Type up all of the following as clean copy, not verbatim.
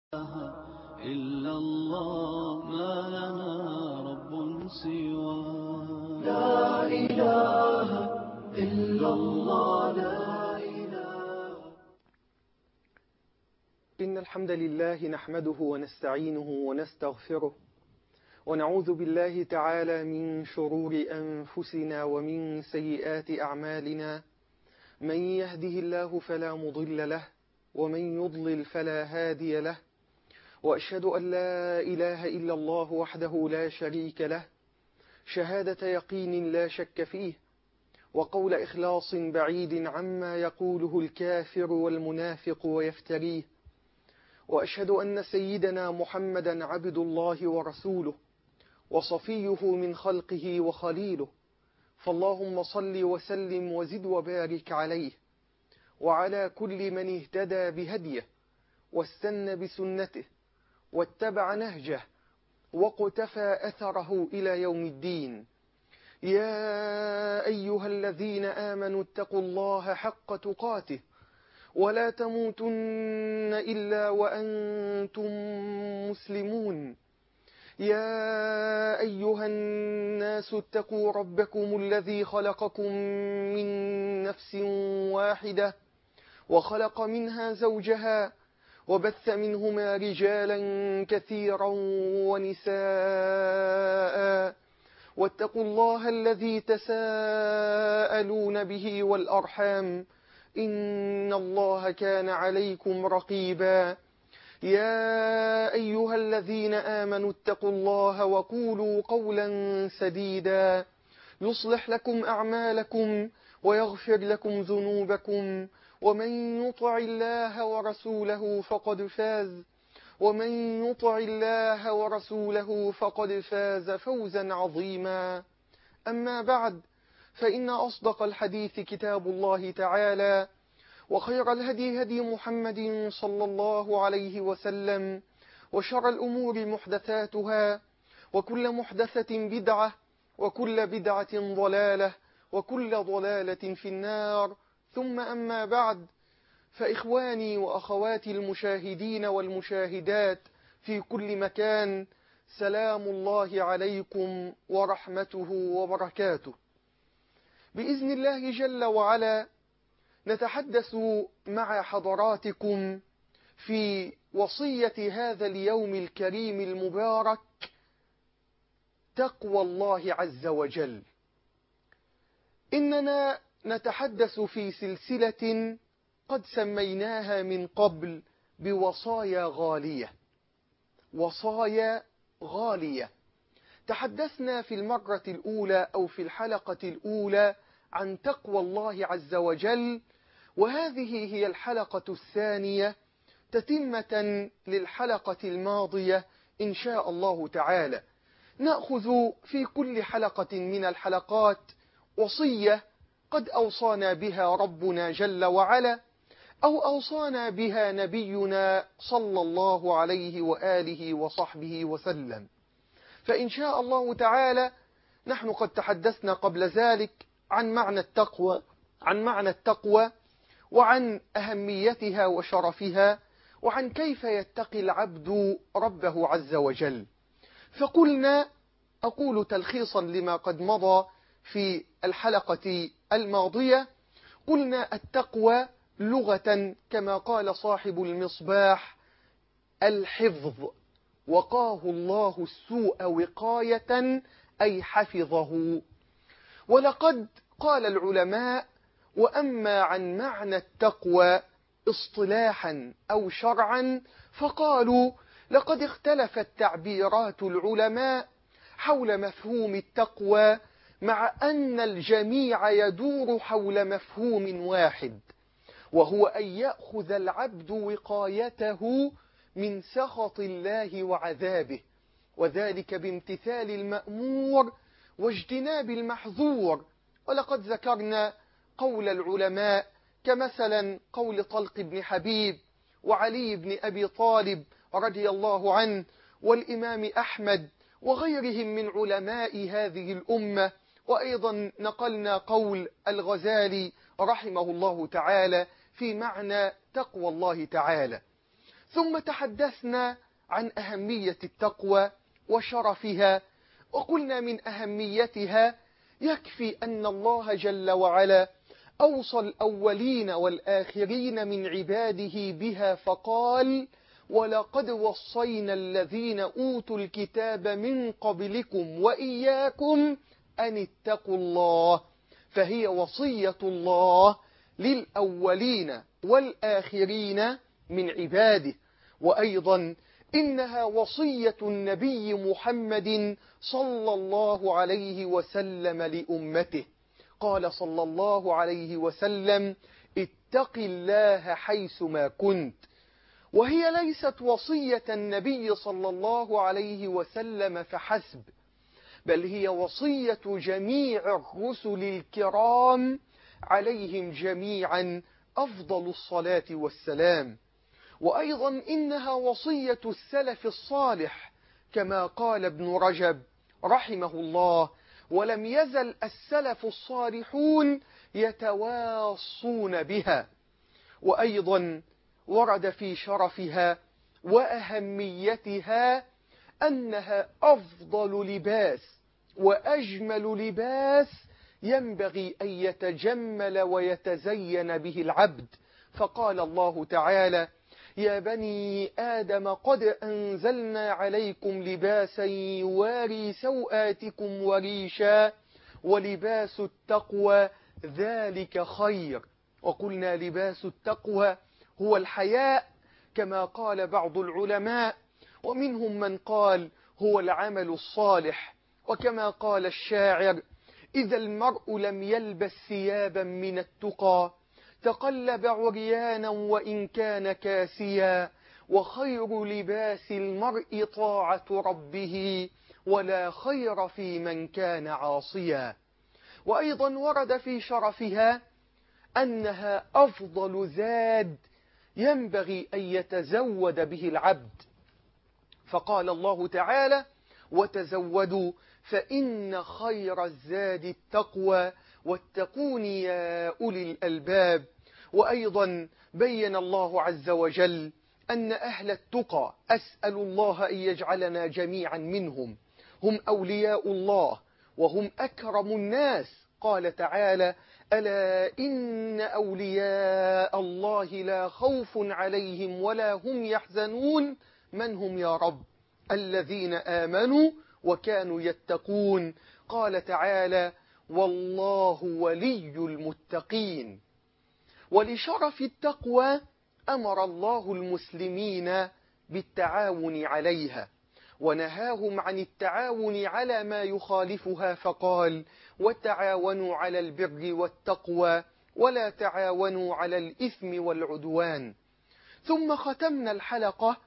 إلا الله ما لنا رب سوى لا إله إلا الله لا إله. إن الحمد لله نحمده ونستعينه ونستغفره ونعوذ بالله تعالى من شرور أنفسنا ومن سيئات أعمالنا. من يهده الله فلا مضل له ومن يضلل فلا هادي له، وأشهد أن لا إله إلا الله وحده لا شريك له شهادة يقين لا شك فيه، وقول إخلاص بعيد عما يقوله الكافر والمنافق ويفتريه. وأشهد أن سيدنا محمدا عبد الله ورسوله وصفيه من خلقه وخليله، فاللهم صل وسلم وزد وبارك عليه وعلى كل من اهتدى بهديه واستنى بسنته واتبع نهجه وقتفى أثره إلى يوم الدين. يا أيها الذين آمنوا اتقوا الله حق تقاته ولا تموتن إلا وأنتم مسلمون. يا أيها الناس اتقوا ربكم الذي خلقكم من نفس واحدة وخلق منها زوجها وبث منهما رجالا كثيرا ونساء، واتقوا الله الذي تساءلون به والأرحام إن الله كان عليكم رقيبا. يا أيها الذين آمنوا اتقوا الله وقولوا قولا سديدا يصلح لكم أعمالكم ويغفر لكم ذنوبكم، ومن يطع الله ورسوله فقد فاز فوزا عظيما. أما بعد، فإن أصدق الحديث كتاب الله تعالى، وخير الهدي هدي محمد صلى الله عليه وسلم، وشر الأمور محدثاتها، وكل محدثة بدعة، وكل بدعة ضلالة، وكل ضلالة في النار. ثم أما بعد، فإخواني وأخواتي المشاهدين والمشاهدات في كل مكان، سلام الله عليكم ورحمته وبركاته. بإذن الله جل وعلا نتحدث مع حضراتكم في وصية هذا اليوم الكريم المبارك، تقوى الله عز وجل. إننا نتحدث في سلسلة قد سميناها من قبل بوصايا غالية. وصايا غالية. تحدثنا في المرة الأولى أو في الحلقة الأولى عن تقوى الله عز وجل، وهذه هي الحلقة الثانية تتمة للحلقة الماضية إن شاء الله تعالى. نأخذ في كل حلقة من الحلقات وصية قد أوصانا بها ربنا جل وعلا، أو أوصانا بها نبينا صلى الله عليه وآله وصحبه وسلم. فإن شاء الله تعالى نحن قد تحدثنا قبل ذلك عن معنى التقوى وعن أهميتها وشرفها، وعن كيف يتقي العبد ربه عز وجل. فقلنا، أقول تلخيصا لما قد مضى في الحلقة الماضية، قلنا التقوى لغة كما قال صاحب المصباح الحفظ، وقاه الله السوء وقاية أي حفظه. ولقد قال العلماء: وأما عن معنى التقوى اصطلاحا أو شرعا فقالوا: لقد اختلفت تعبيرات العلماء حول مفهوم التقوى، مع أن الجميع يدور حول مفهوم واحد، وهو أن يأخذ العبد وقايته من سخط الله وعذابه، وذلك بامتثال المأمور واجتناب المحظور. ولقد ذكرنا قول العلماء كمثلا قول طلق بن حبيب وعلي بن أبي طالب رضي الله عنه والإمام أحمد وغيرهم من علماء هذه الأمة. وأيضا نقلنا قول الغزالي رحمه الله تعالى في معنى تقوى الله تعالى. ثم تحدثنا عن أهمية التقوى وشرفها، وقلنا من أهميتها يكفي أن الله جل وعلا أوصى الأولين والآخرين من عباده بها فقال: ولقد وصينا الذين أوتوا الكتاب من قبلكم وإياكم أن اتقوا الله. فهي وصية الله للأولين والآخرين من عباده، وأيضا إنها وصية النبي محمد صلى الله عليه وسلم لأمته. قال صلى الله عليه وسلم: اتق الله حيثما كنت. وهي ليست وصية النبي صلى الله عليه وسلم فحسب، بل هي وصية جميع الرسل الكرام عليهم جميعا أفضل الصلاة والسلام. وأيضا إنها وصية السلف الصالح، كما قال ابن رجب رحمه الله: ولم يزل السلف الصالحون يتواصون بها. وأيضا ورد في شرفها وأهميتها أنها أفضل لباس وأجمل لباس ينبغي أن يتجمل ويتزين به العبد. فقال الله تعالى: يا بني آدم قد أنزلنا عليكم لباسا يواري سوآتكم وريشا ولباس التقوى ذلك خير. وقلنا لباس التقوى هو الحياء، كما قال بعض العلماء، ومنهم من قال هو العمل الصالح، وكما قال الشاعر: إذا المرء لم يلبس ثيابا من التقى تقلب عريانا وإن كان كاسيا، وخير لباس المرء طاعة ربه ولا خير في من كان عاصيا. وأيضا ورد في شرفها أنها أفضل زاد ينبغي أن يتزود به العبد. فقال الله تعالى: وتزودوا فإن خير الزاد التقوى واتقون يا أولي الألباب. وأيضا بين الله عز وجل أن أهل التقى، أسأل الله أن يجعلنا جميعا منهم، هم أولياء الله وهم أكرم الناس. قال تعالى: ألا إن أولياء الله لا خوف عليهم ولا هم يحزنون. من هم يا رب؟ الذين آمنوا وكانوا يتقون. قال تعالى: والله ولي المتقين. ولشرف التقوى أمر الله المسلمين بالتعاون عليها، ونهاهم عن التعاون على ما يخالفها، فقال: وتعاونوا على البر والتقوى ولا تعاونوا على الإثم والعدوان. ثم ختمنا الحلقة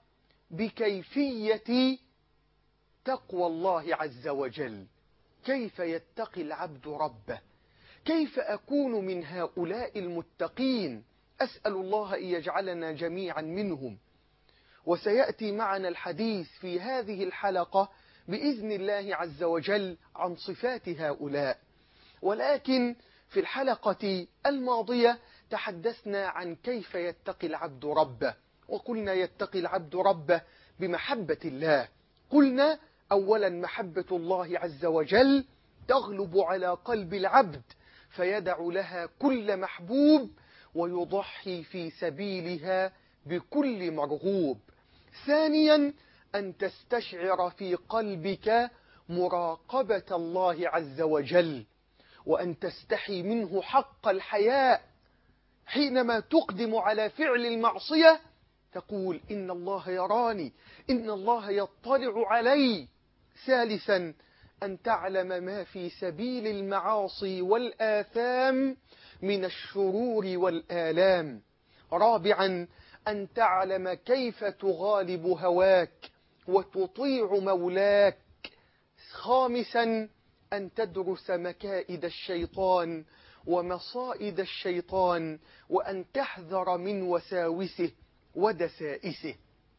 بكيفية تقوى الله عز وجل، كيف يتقي العبد ربه، كيف أكون من هؤلاء المتقين. أسأل الله أن يجعلنا جميعا منهم. وسيأتي معنا الحديث في هذه الحلقة بإذن الله عز وجل عن صفات هؤلاء. ولكن في الحلقة الماضية تحدثنا عن كيف يتقي العبد ربه، وقلنا يتقي العبد ربه بمحبة الله. قلنا أولا محبة الله عز وجل تغلب على قلب العبد فيدع لها كل محبوب ويضحي في سبيلها بكل مرغوب. ثانيا أن تستشعر في قلبك مراقبة الله عز وجل، وأن تستحي منه حق الحياء. حينما تقدم على فعل المعصية تقول: إن الله يراني، إن الله يطلع علي. ثالثا أن تعلم ما في سبيل المعاصي والآثام من الشرور والآلام. رابعا أن تعلم كيف تغالب هواك وتطيع مولاك. خامسا أن تدرس مكائد الشيطان ومصائد الشيطان، وأن تحذر من وساوسه ودسائسه.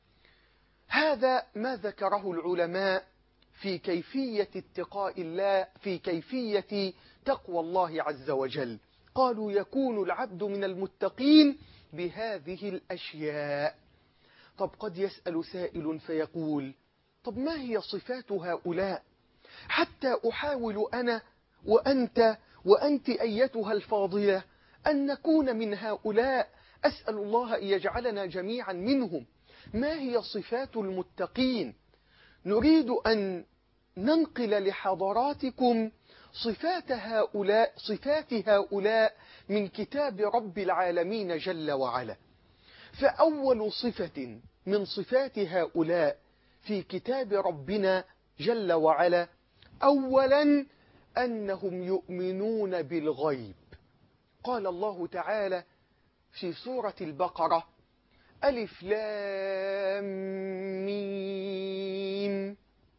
هذا ما ذكره العلماء في كيفية اتقاء الله، في كيفية تقوى الله عز وجل. قالوا: يكون العبد من المتقين بهذه الأشياء. طب قد يسأل سائل فيقول طب ما هي صفات هؤلاء حتى أحاول أنا وأنت أيتها الفاضلة أن نكون من هؤلاء. أسأل الله أن يجعلنا جميعا منهم. ما هي صفات المتقين؟ نريد أن ننقل لحضراتكم صفات هؤلاء من كتاب رب العالمين جل وعلا. فأول صفة من صفات هؤلاء في كتاب ربنا جل وعلا أولا أنهم يؤمنون بالغيب. قال الله تعالى في سورة البقرة ألف لام ميم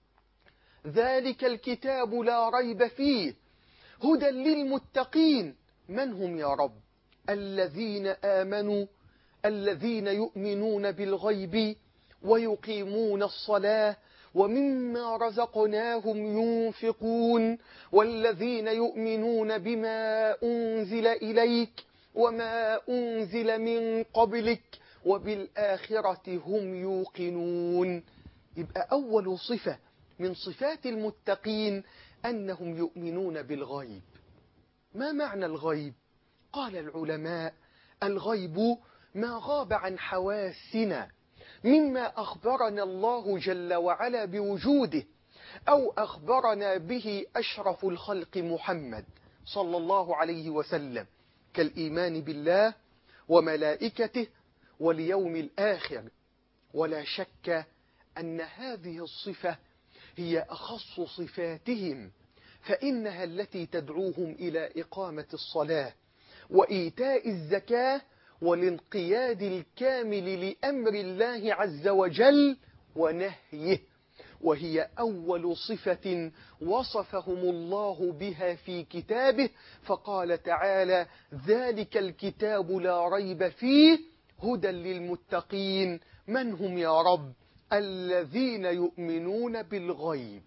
ذلك الكتاب لا ريب فيه هدى للمتقين. من هم يا رب؟ الذين آمنوا، الذين يؤمنون بالغيب ويقيمون الصلاة ومما رزقناهم ينفقون، والذين يؤمنون بما أنزل إليك وما أنزل من قبلك وبالآخرة هم يوقنون. يبقى أول صفة من صفات المتقين أنهم يؤمنون بالغيب. ما معنى الغيب؟ قال العلماء الغيب ما غاب عن حواسنا مما أخبرنا الله جل وعلا بوجوده أو أخبرنا به أشرف الخلق محمد صلى الله عليه وسلم، كالإيمان بالله وملائكته واليوم الآخر. ولا شك أن هذه الصفة هي أخص صفاتهم، فإنها التي تدعوهم إلى إقامة الصلاة وإيتاء الزكاة والانقياد الكامل لأمر الله عز وجل ونهيه. وهي أول صفة وصفهم الله بها في كتابه، فقال تعالى ذلك الكتاب لا ريب فيه هدى للمتقين. من هم يا رب؟ الذين يؤمنون بالغيب،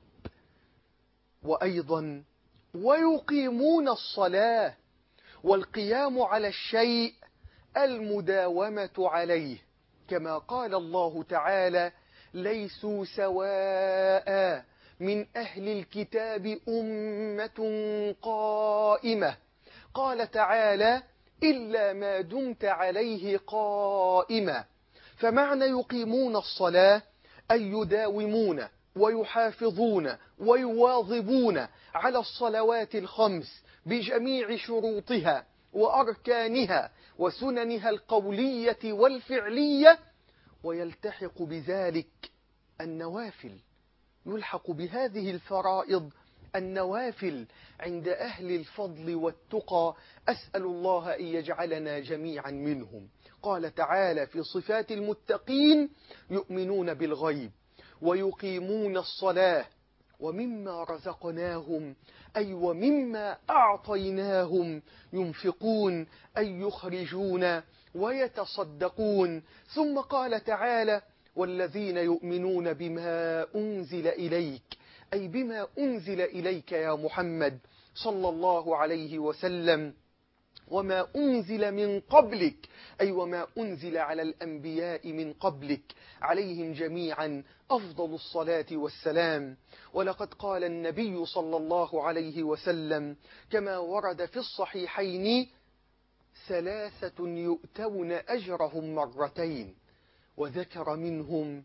وأيضا ويقيمون الصلاة. والقيام على الشيء المداومة عليه، كما قال الله تعالى ليسوا سواء من أهل الكتاب أمة قائمة. قال تعالى إلا ما دمت عليه قائما. فمعنى يقيمون الصلاة أي يداومون ويحافظون ويواظبون على الصلوات الخمس بجميع شروطها وأركانها وسننها القولية والفعلية، ويلتحق بذلك النوافل. يلحق بهذه الفرائض النوافل عند أهل الفضل والتقى. أسأل الله أن يجعلنا جميعا منهم. قال تعالى في صفات المتقين يؤمنون بالغيب ويقيمون الصلاة ومما رزقناهم أي ومما أعطيناهم ينفقون أي يخرجون ويتصدقون. ثم قال تعالى والذين يؤمنون بما أنزل إليك أي بما أنزل إليك يا محمد صلى الله عليه وسلم وما أنزل من قبلك أي وما أنزل على الأنبياء من قبلك عليهم جميعا أفضل الصلاة والسلام. ولقد قال النبي صلى الله عليه وسلم كما ورد في الصحيحين 3 يؤتون أجرهم مرتين، وذكر منهم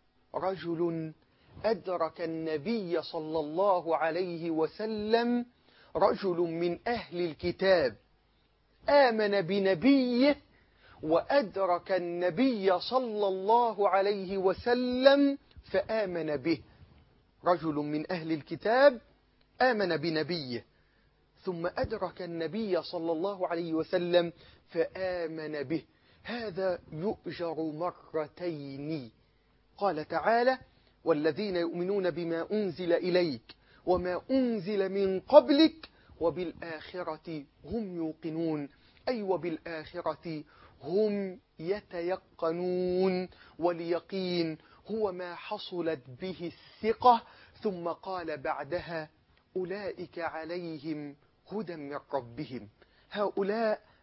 رجل أدرك النبي صلى الله عليه وسلم، رجل من أهل الكتاب آمن بنبيه وأدرك النبي صلى الله عليه وسلم فآمن به. رجل من أهل الكتاب آمن بنبيه ثم أدرك النبي صلى الله عليه وسلم فآمن به، هذا يؤجر مرتين. قال تعالى والذين يؤمنون بما أنزل إليك وما أنزل من قبلك وبالآخرة هم يوقنون أي وبالآخرة هم يتيقنون. واليقين هو ما حصلت به الثقة. ثم قال بعدها أولئك عليهم هدى من ربهم. هؤلاء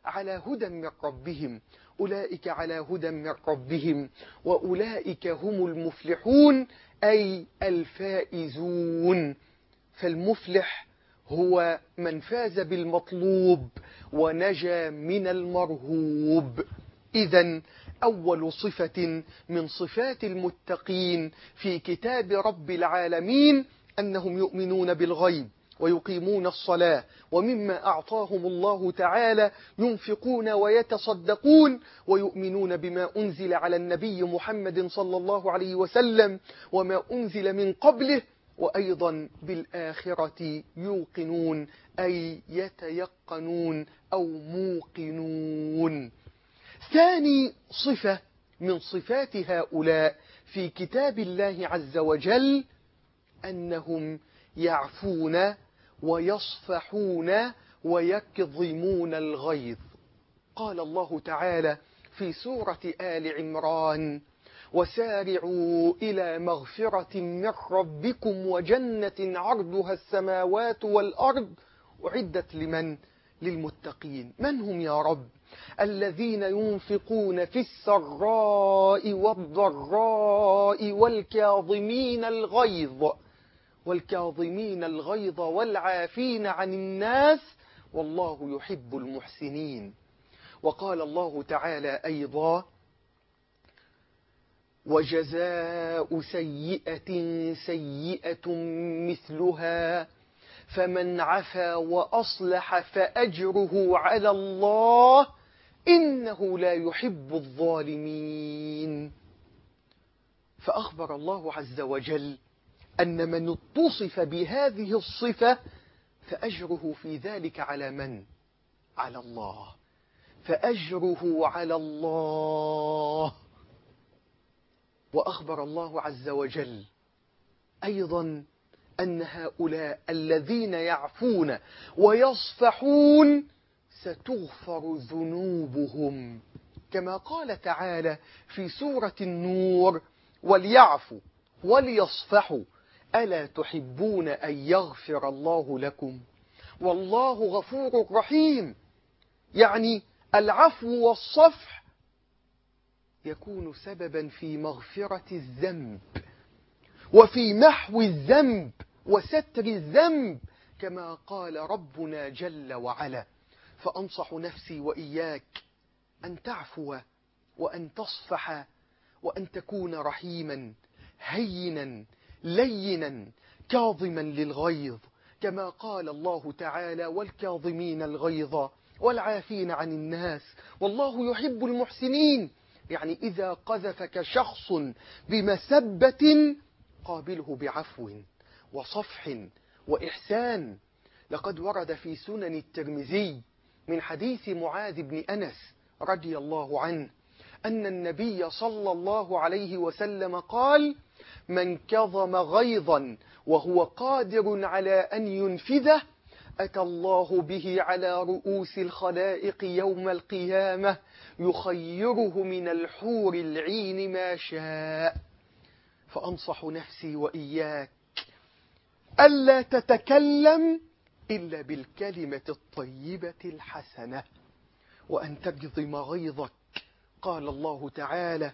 على هدى من ربهم، أولئك على هدى من ربهم وأولئك هم المفلحون، أي الفائزون. فالمفلح هو من فاز بالمطلوب ونجا من المرهوب. إذن أول صفة من صفات المتقين في كتاب رب العالمين أنهم يؤمنون بالغيب ويقيمون الصلاة، ومما أعطاهم الله تعالى ينفقون ويتصدقون، ويؤمنون بما أنزل على النبي محمد صلى الله عليه وسلم وما أنزل من قبله، وأيضا بالآخرة يوقنون، أي يتيقنون أو موقنون. ثاني صفة من صفات هؤلاء في كتاب الله عز وجل أنهم يعفون ويصفحون ويكظمون الغيظ. قال الله تعالى في سورة آل عمران: وسارعوا إلى مغفرة من ربكم وجنة عرضها السماوات والأرض أعدت لمن؟ للمتقين. من هم يا رب؟ الذين ينفقون في السراء والضراء والكاظمين الغيظ والعافين عن الناس والله يحب المحسنين. وقال الله تعالى أيضا: وجزاء سيئة سيئة مثلها فمن عفا وأصلح فأجره على الله إنه لا يحب الظالمين. فأخبر الله عز وجل أن من اتصف بهذه الصفة فأجره في ذلك على من؟ على الله. فأجره على الله. وأخبر الله عز وجل أيضا أن هؤلاء الذين يعفون ويصفحون ستغفر ذنوبهم، كما قال تعالى في سورة النور: وليعفوا وليصفحوا ألا تحبون أن يغفر الله لكم والله غفور رحيم. يعني العفو والصفح يكون سببا في مغفرة الذنب وفي محو الذنب وستر الذنب، كما قال ربنا جل وعلا. فأنصح نفسي وإياك أن تعفو وأن تصفح وأن تكون رحيما هينا لينا كاظما للغيظ، كما قال الله تعالى: والكاظمين الغيظ والعافين عن الناس والله يحب المحسنين. يعني إذا قذفك شخص بمسبة قابله بعفو وصفح وإحسان. لقد ورد في سنن الترمذي من حديث معاذ بن أنس رضي الله عنه أن النبي صلى الله عليه وسلم قال: من كظم غيظا وهو قادر على أن ينفذه أتى الله به على رؤوس الخلائق يوم القيامة يخيره من الحور العين ما شاء. فأنصح نفسي وإياك ألا تتكلم إلا بالكلمة الطيبة الحسنة وأن تكظم غيظك. قال الله تعالى: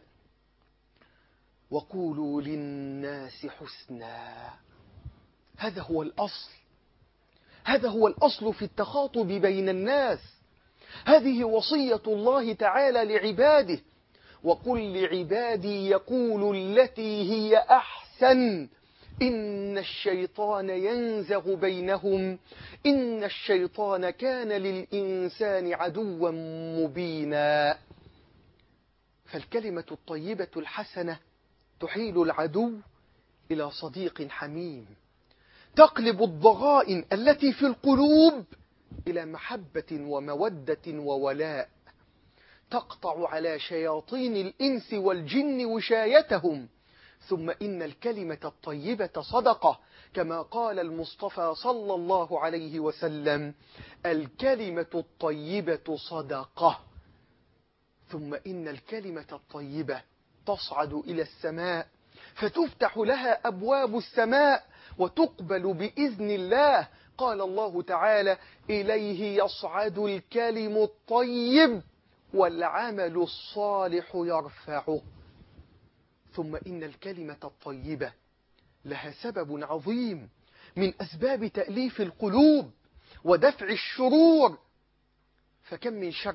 وقولوا للناس حسنا. هذا هو الأصل، هذا هو الأصل في التخاطب بين الناس. هذه وصية الله تعالى لعباده: وقل لعبادي يقولوا التي هي أحسن إن الشيطان ينزغ بينهم إن الشيطان كان للإنسان عدوا مبينا. فالكلمة الطيبة الحسنة تحيل العدو إلى صديق حميم، تقلب الضغائن التي في القلوب إلى محبة ومودة وولاء، تقطع على شياطين الإنس والجن وشايتهم. ثم إن الكلمة الطيبة صدقة، كما قال المصطفى صلى الله عليه وسلم: الكلمة الطيبة صدقة. ثم إن الكلمة الطيبة تصعد إلى السماء فتفتح لها أبواب السماء وتقبل بإذن الله قال الله تعالى: إليه يصعد الكلم الطيب والعمل الصالح يرفعه. ثم إن الكلمة الطيبة لها سبب عظيم من أسباب تأليف القلوب ودفع الشرور. فكم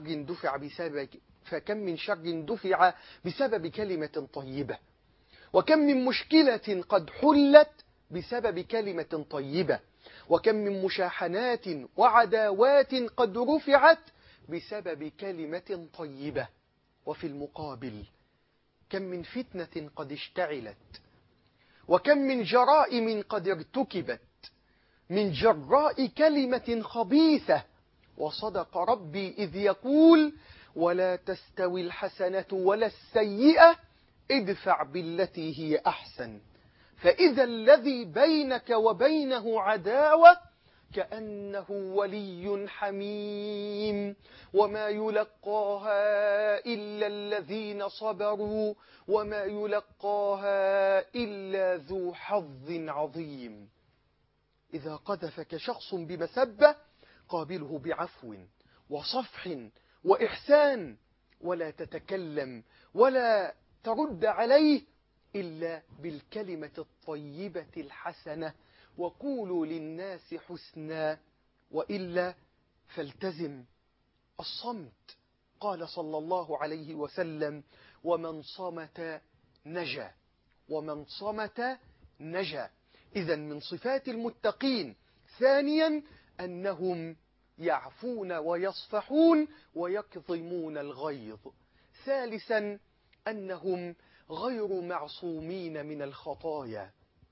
من شر دفع بسبب كلمة طيبة، وكم من مشكلة قد حلت بسبب كلمة طيبة، وكم من مشاحنات وعداوات قد رفعت بسبب كلمة طيبة. وفي المقابل كم من فتنة قد اشتعلت، وكم من جرائم قد ارتكبت من جراء كلمة خبيثة. وصدق ربي إذ يقول: ولا تستوي الحسنة ولا السيئة ادفع بالتي هي أحسن فإذا الذي بينك وبينه عداوة كأنه ولي حميم وما يلقاها إلا الذين صبروا وما يلقاها إلا ذو حظ عظيم. إذا قذفك شخص بمسبة قابله بعفو وصفح وإحسان، ولا تتكلم ولا ترد عليه إلا بالكلمة الطيبة الحسنة، وقولوا للناس حسنا، وإلا فالتزم الصمت. قال صلى الله عليه وسلم: ومن صمت نجا، ومن صمت نجا. إذن من صفات المتقين ثانيا أنهم يعفون ويصفحون ويكظمون الغيظ. ثالثا أنهم غير معصومين من الخطايا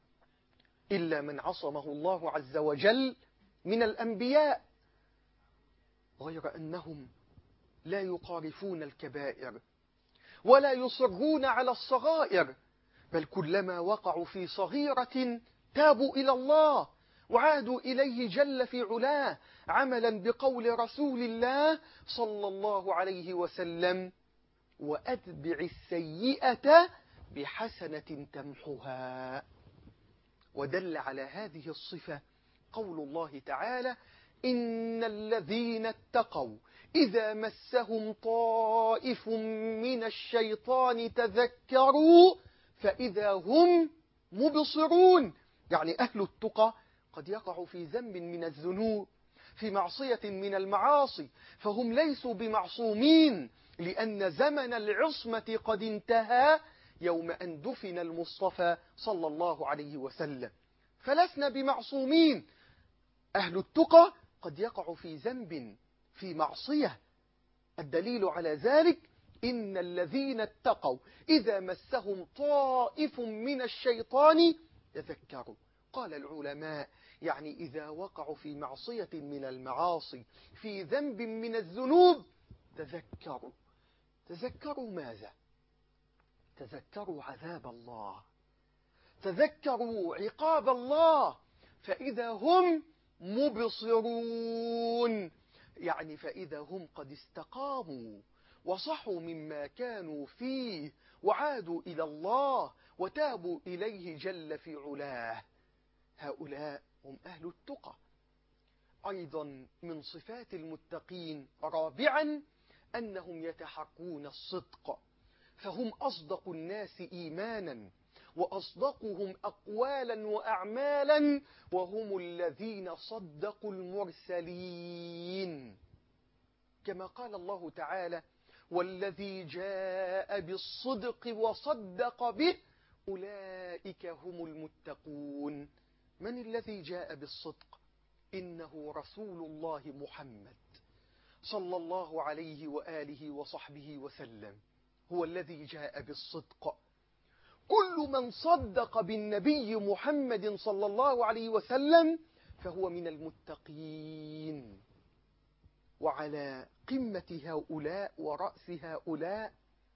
إلا من عصمه الله عز وجل من الأنبياء، غير أنهم لا يقارفون الكبائر ولا يصرون على الصغائر، بل كلما وقعوا في صغيرة تابوا إلى الله وعادوا إليه جل في علاه، عملا بقول رسول الله صلى الله عليه وسلم: وأتبع السيئة بحسنة تمحها. ودل على هذه الصفة قول الله تعالى: إن الذين اتقوا إذا مسهم طائف من الشيطان تذكروا فإذا هم مبصرون. يعني أهل التقى قد يقعوا في ذنب من الذنوب، في معصية من المعاصي، فهم ليسوا بمعصومين، لأن زمن العصمة قد انتهى يوم أن دفن المصطفى صلى الله عليه وسلم، فلسنا بمعصومين. أهل التقى قد يقع في ذنب، في معصية. الدليل على ذلك: إن الذين اتقوا إذا مسهم طائف من الشيطان تذكروا. قال العلماء: يعني إذا وقعوا في معصية من المعاصي، في ذنب من الذنوب، تذكروا. تذكروا ماذا؟ تذكروا عذاب الله، تذكروا عقاب الله، فإذا هم مبصرون، يعني فإذا هم قد استقاموا وصحوا مما كانوا فيه وعادوا إلى الله وتابوا إليه جل في علاه. هؤلاء هم أهل التقى. أيضا من صفات المتقين رابعا أنهم يتحرون الصدق، فهم أصدق الناس إيمانا وأصدقهم أقوالا وأعمالا، وهم الذين صدقوا المرسلين، كما قال الله تعالى: والذي جاء بالصدق وصدق به أولئك هم المتقون. من الذي جاء بالصدق؟ إنه رسول الله محمد صلى الله عليه وآله وصحبه وسلم، هو الذي جاء بالصدق. كل من صدق بالنبي محمد صلى الله عليه وسلم فهو من المتقين. وعلى قمة هؤلاء ورأس هؤلاء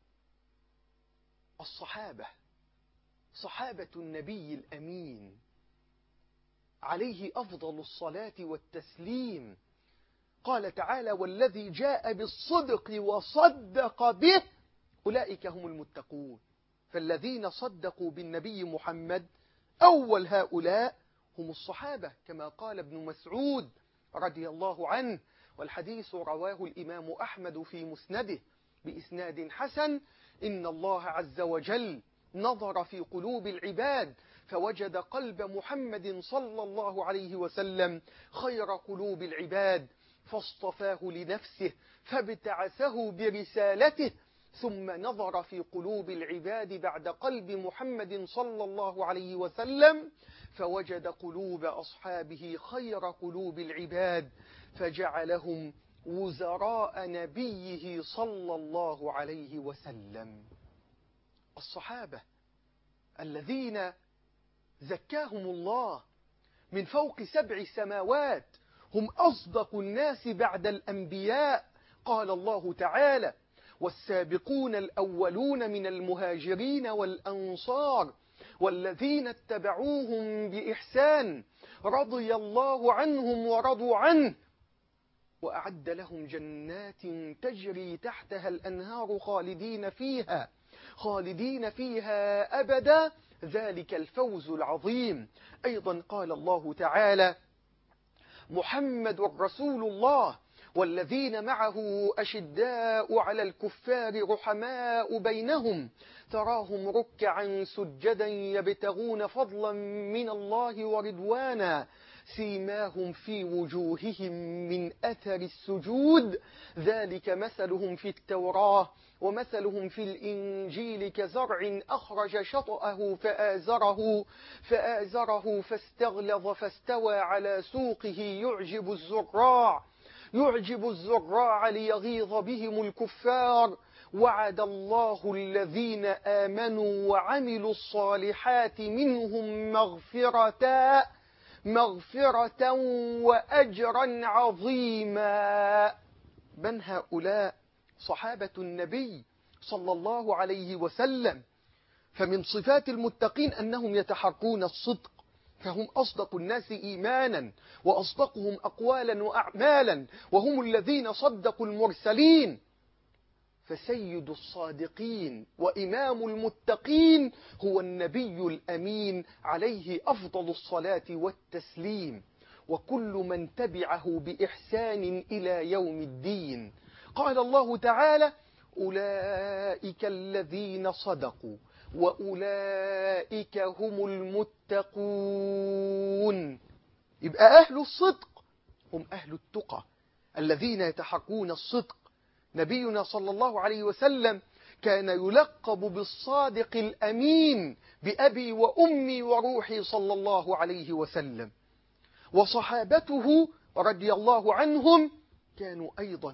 الصحابة، صحابة النبي الأمين عليه أفضل الصلاة والتسليم. قال تعالى: والذي جاء بالصدق وصدق به أولئك هم المتقون. فالذين صدقوا بالنبي محمد أول هؤلاء هم الصحابة، كما قال ابن مسعود رضي الله عنه، والحديث رواه الإمام أحمد في مسنده بإسناد حسن: إن الله عز وجل نظر في قلوب العباد فوجد قلب محمد صلى الله عليه وسلم خير قلوب العباد، فاصطفاه لنفسه فابتعثه برسالته، ثم نظر في قلوب العباد بعد قلب محمد صلى الله عليه وسلم فوجد قلوب أصحابه خير قلوب العباد، فجعلهم وزراء نبيه صلى الله عليه وسلم. الصحابة الذين زكاهم الله من فوق 7 سماوات هم أصدق الناس بعد الأنبياء. قال الله تعالى: والسابقون الأولون من المهاجرين والأنصار والذين اتبعوهم بإحسان رضي الله عنهم ورضوا عنه وأعد لهم جنات تجري تحتها الأنهار خالدين فيها أبدا، ذلك الفوز العظيم. أيضا قال الله تعالى: محمد رسول الله والذين معه أشداء على الكفار رحماء بينهم تراهم ركعا سجدا يبتغون فضلا من الله ورضوانا سيماهم في وجوههم من أثر السجود ذلك مثلهم في التوراة ومثلهم في الإنجيل كزرع أخرج شطأه فآزره فاستغلظ فاستوى على سوقه يعجب الزراع ليغيظ بهم الكفار. وعد الله الذين آمنوا وعملوا الصالحات منهم مغفرة وأجرا عظيما. من هؤلاء؟ صحابة النبي صلى الله عليه وسلم. فمن صفات المتقين أنهم يتحرون الصدق، فهم أصدق الناس إيمانا وأصدقهم أقوالا وأعمالا، وهم الذين صدقوا المرسلين. فسيد الصادقين وإمام المتقين هو النبي الأمين عليه أفضل الصلاة والتسليم، وكل من تبعه بإحسان إلى يوم الدين. قال الله تعالى: أولئك الذين صدقوا وأولئك هم المتقون. يبقى أهل الصدق هم أهل التقى الذين يتحقون الصدق. نبينا صلى الله عليه وسلم كان يلقب بالصادق الأمين بأبي وأمي وروحي صلى الله عليه وسلم. وصحابته رضي الله عنهم كانوا أيضا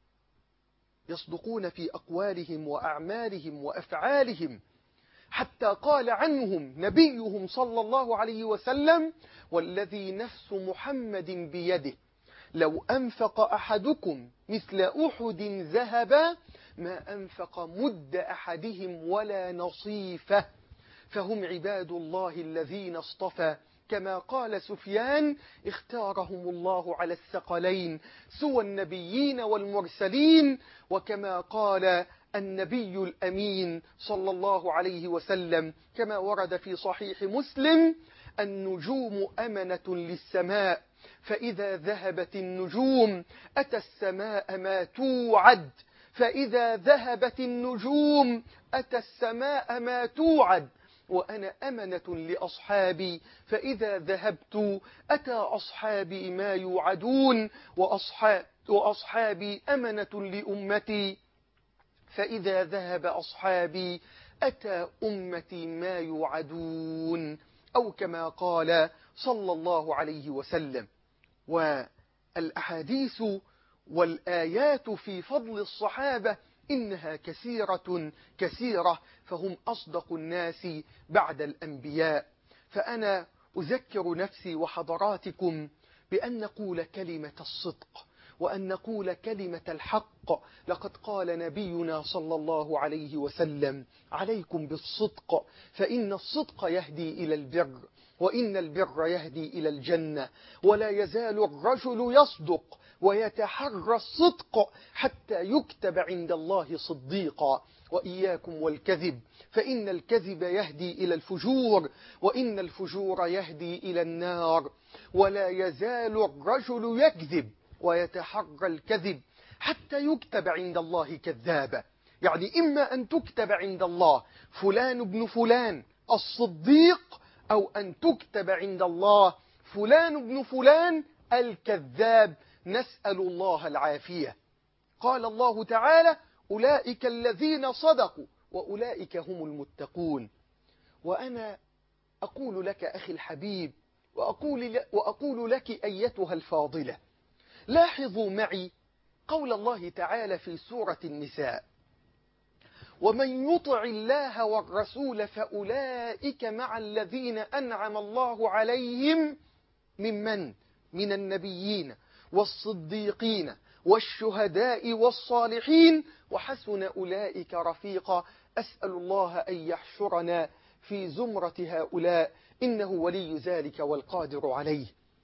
يصدقون في أقوالهم وأعمالهم وأفعالهم، حتى قال عنهم نبيهم صلى الله عليه وسلم: والذي نفس محمد بيده لو أنفق أحدكم مثل أحد ذهبا ما أنفق مد أحدهم ولا نصيفه. فهم عباد الله الذين اصطفى، كما قال سفيان: اختارهم الله على الثقلين سوى النبيين والمرسلين. وكما قال النبي الأمين صلى الله عليه وسلم كما ورد في صحيح مسلم: النجوم أمنة للسماء، فإذا ذهبت النجوم أتى السماء ما توعد، فإذا ذهبت النجوم أتى السماء ما توعد. وأنا أمنة لأصحابي، فإذا ذهبت أتى أصحابي ما يوعدون، وأصحابي أمنة لأمتي، فإذا ذهب أصحابي أتى أمتي ما يوعدون، أو كما قال صلى الله عليه وسلم. والأحاديث والآيات في فضل الصحابة إنها كثيرة، فهم أصدق الناس بعد الأنبياء. فأنا أذكر نفسي وحضراتكم بأن نقول كلمة الصدق وأن نقول كلمة الحق. لقد قال نبينا صلى الله عليه وسلم: عليكم بالصدق، فإن الصدق يهدي إلى البر، وإن البر يهدي إلى الجنة، ولا يزال الرجل يصدق ويتحرى الصدق حتى يكتب عند الله صديقا. وإياكم والكذب، فإن الكذب يهدي إلى الفجور، وإن الفجور يهدي إلى النار. ولا يزال الرجل يكذب ويتحرى الكذب حتى يكتب عند الله كذابا. يعني إما أن تكتب عند الله فلان ابن فلان الصديق، أو أن تكتب عند الله فلان ابن فلان الكذاب، نسأل الله العافية. قال الله تعالى: أولئك الذين صدقوا وأولئك هم المتقون. وأنا أقول لك أخي الحبيب، وأقول لك أيتها الفاضلة، لاحظوا معي قول الله تعالى في سورة النساء: ومن يطع الله والرسول فأولئك مع الذين أنعم الله عليهم من النبيين والصديقين والشهداء والصالحين وحسن أولئك رفيقا. أسأل الله أن يحشرنا في زمرة هؤلاء، إنه ولي ذلك والقادر عليه.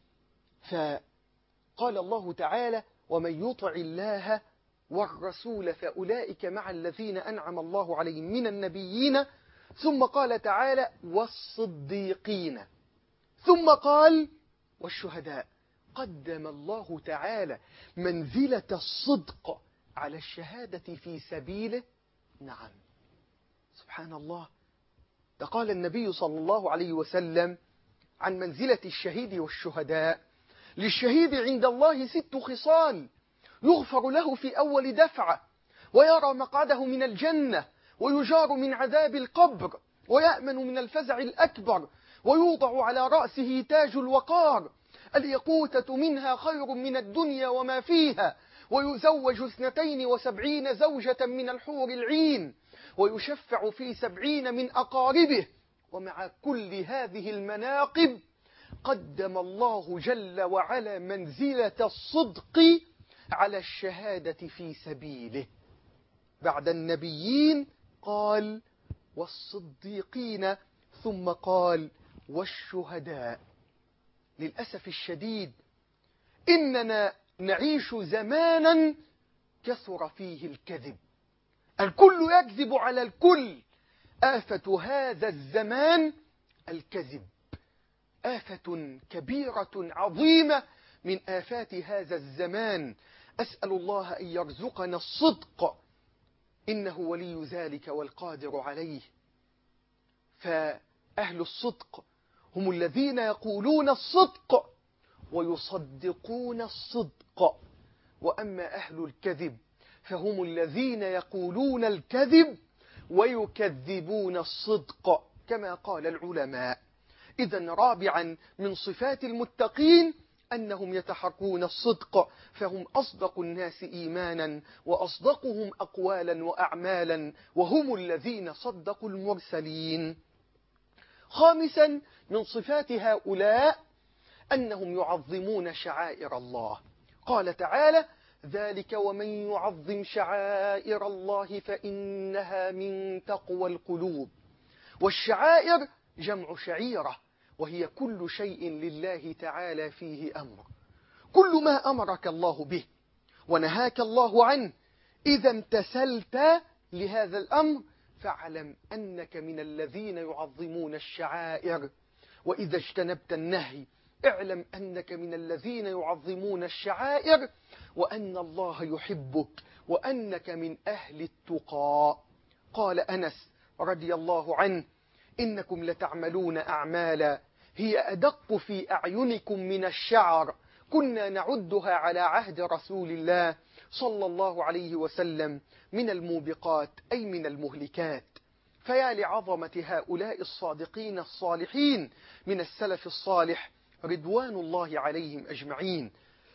فقال الله تعالى: ومن يطع الله والرسول فأولئك مع الذين أنعم الله عليهم من النبيين، ثم قال تعالى: والصديقين، ثم قال: والشهداء. قدم الله تعالى منزلة الصدق على الشهادة في سبيله. نعم، سبحان الله. قال النبي صلى الله عليه وسلم عن منزلة الشهيد والشهداء: للشهيد عند الله 6 خصال: يغفر له في أول دفعة، ويرى مقعده من الجنة، ويجار من عذاب القبر، ويأمن من الفزع الأكبر، ويوضع على رأسه تاج الوقار، اليقوتة منها خير من الدنيا وما فيها، ويزوج 72 زوجة من الحور العين، ويشفع في 70 من أقاربه. ومع كل هذه المناقب قدم الله جل وعلا منزلة الصدق على الشهادة في سبيله. بعد النبيين قال: والصديقين، ثم قال: والشهداء. للأسف الشديد إننا نعيش زمانا كثر فيه الكذب، الكل يكذب على الكل. آفة هذا الزمان الكذب، آفة كبيرة عظيمة من آفات هذا الزمان. أسأل الله أن يرزقنا الصدق، إنه ولي ذلك والقادر عليه. فأهل الصدق هم الذين يقولون الصدق ويصدقون الصدق، وأما أهل الكذب فهم الذين يقولون الكذب ويكذبون الصدق، كما قال العلماء. إذن رابعا من صفات المتقين أنهم يتحرون الصدق، فهم أصدق الناس إيمانا وأصدقهم أقوالا وأعمالا، وهم الذين صدقوا المرسلين. خامسا من صفات هؤلاء أنهم يعظمون شعائر الله. قال تعالى: ذلك ومن يعظم شعائر الله فإنها من تقوى القلوب. والشعائر جمع شعيرة، وهي كل شيء لله تعالى فيه أمر، كل ما أمرك الله به ونهاك الله عنه، إذا امتثلت لهذا الأمر فاعلم أنك من الذين يعظمون الشعائر، وإذا اجتنبت النهي اعلم أنك من الذين يعظمون الشعائر، وأن الله يحبك، وأنك من أهل التقى. قال أنس رضي الله عنه: إنكم لتعملون أعمالا هي أدق في أعينكم من الشعر، كنا نعدها على عهد رسول الله صلى الله عليه وسلم من الموبقات، أي من المهلكات. فيا لعظمة هؤلاء الصادقين الصالحين من السلف الصالح رضوان الله عليهم أجمعين.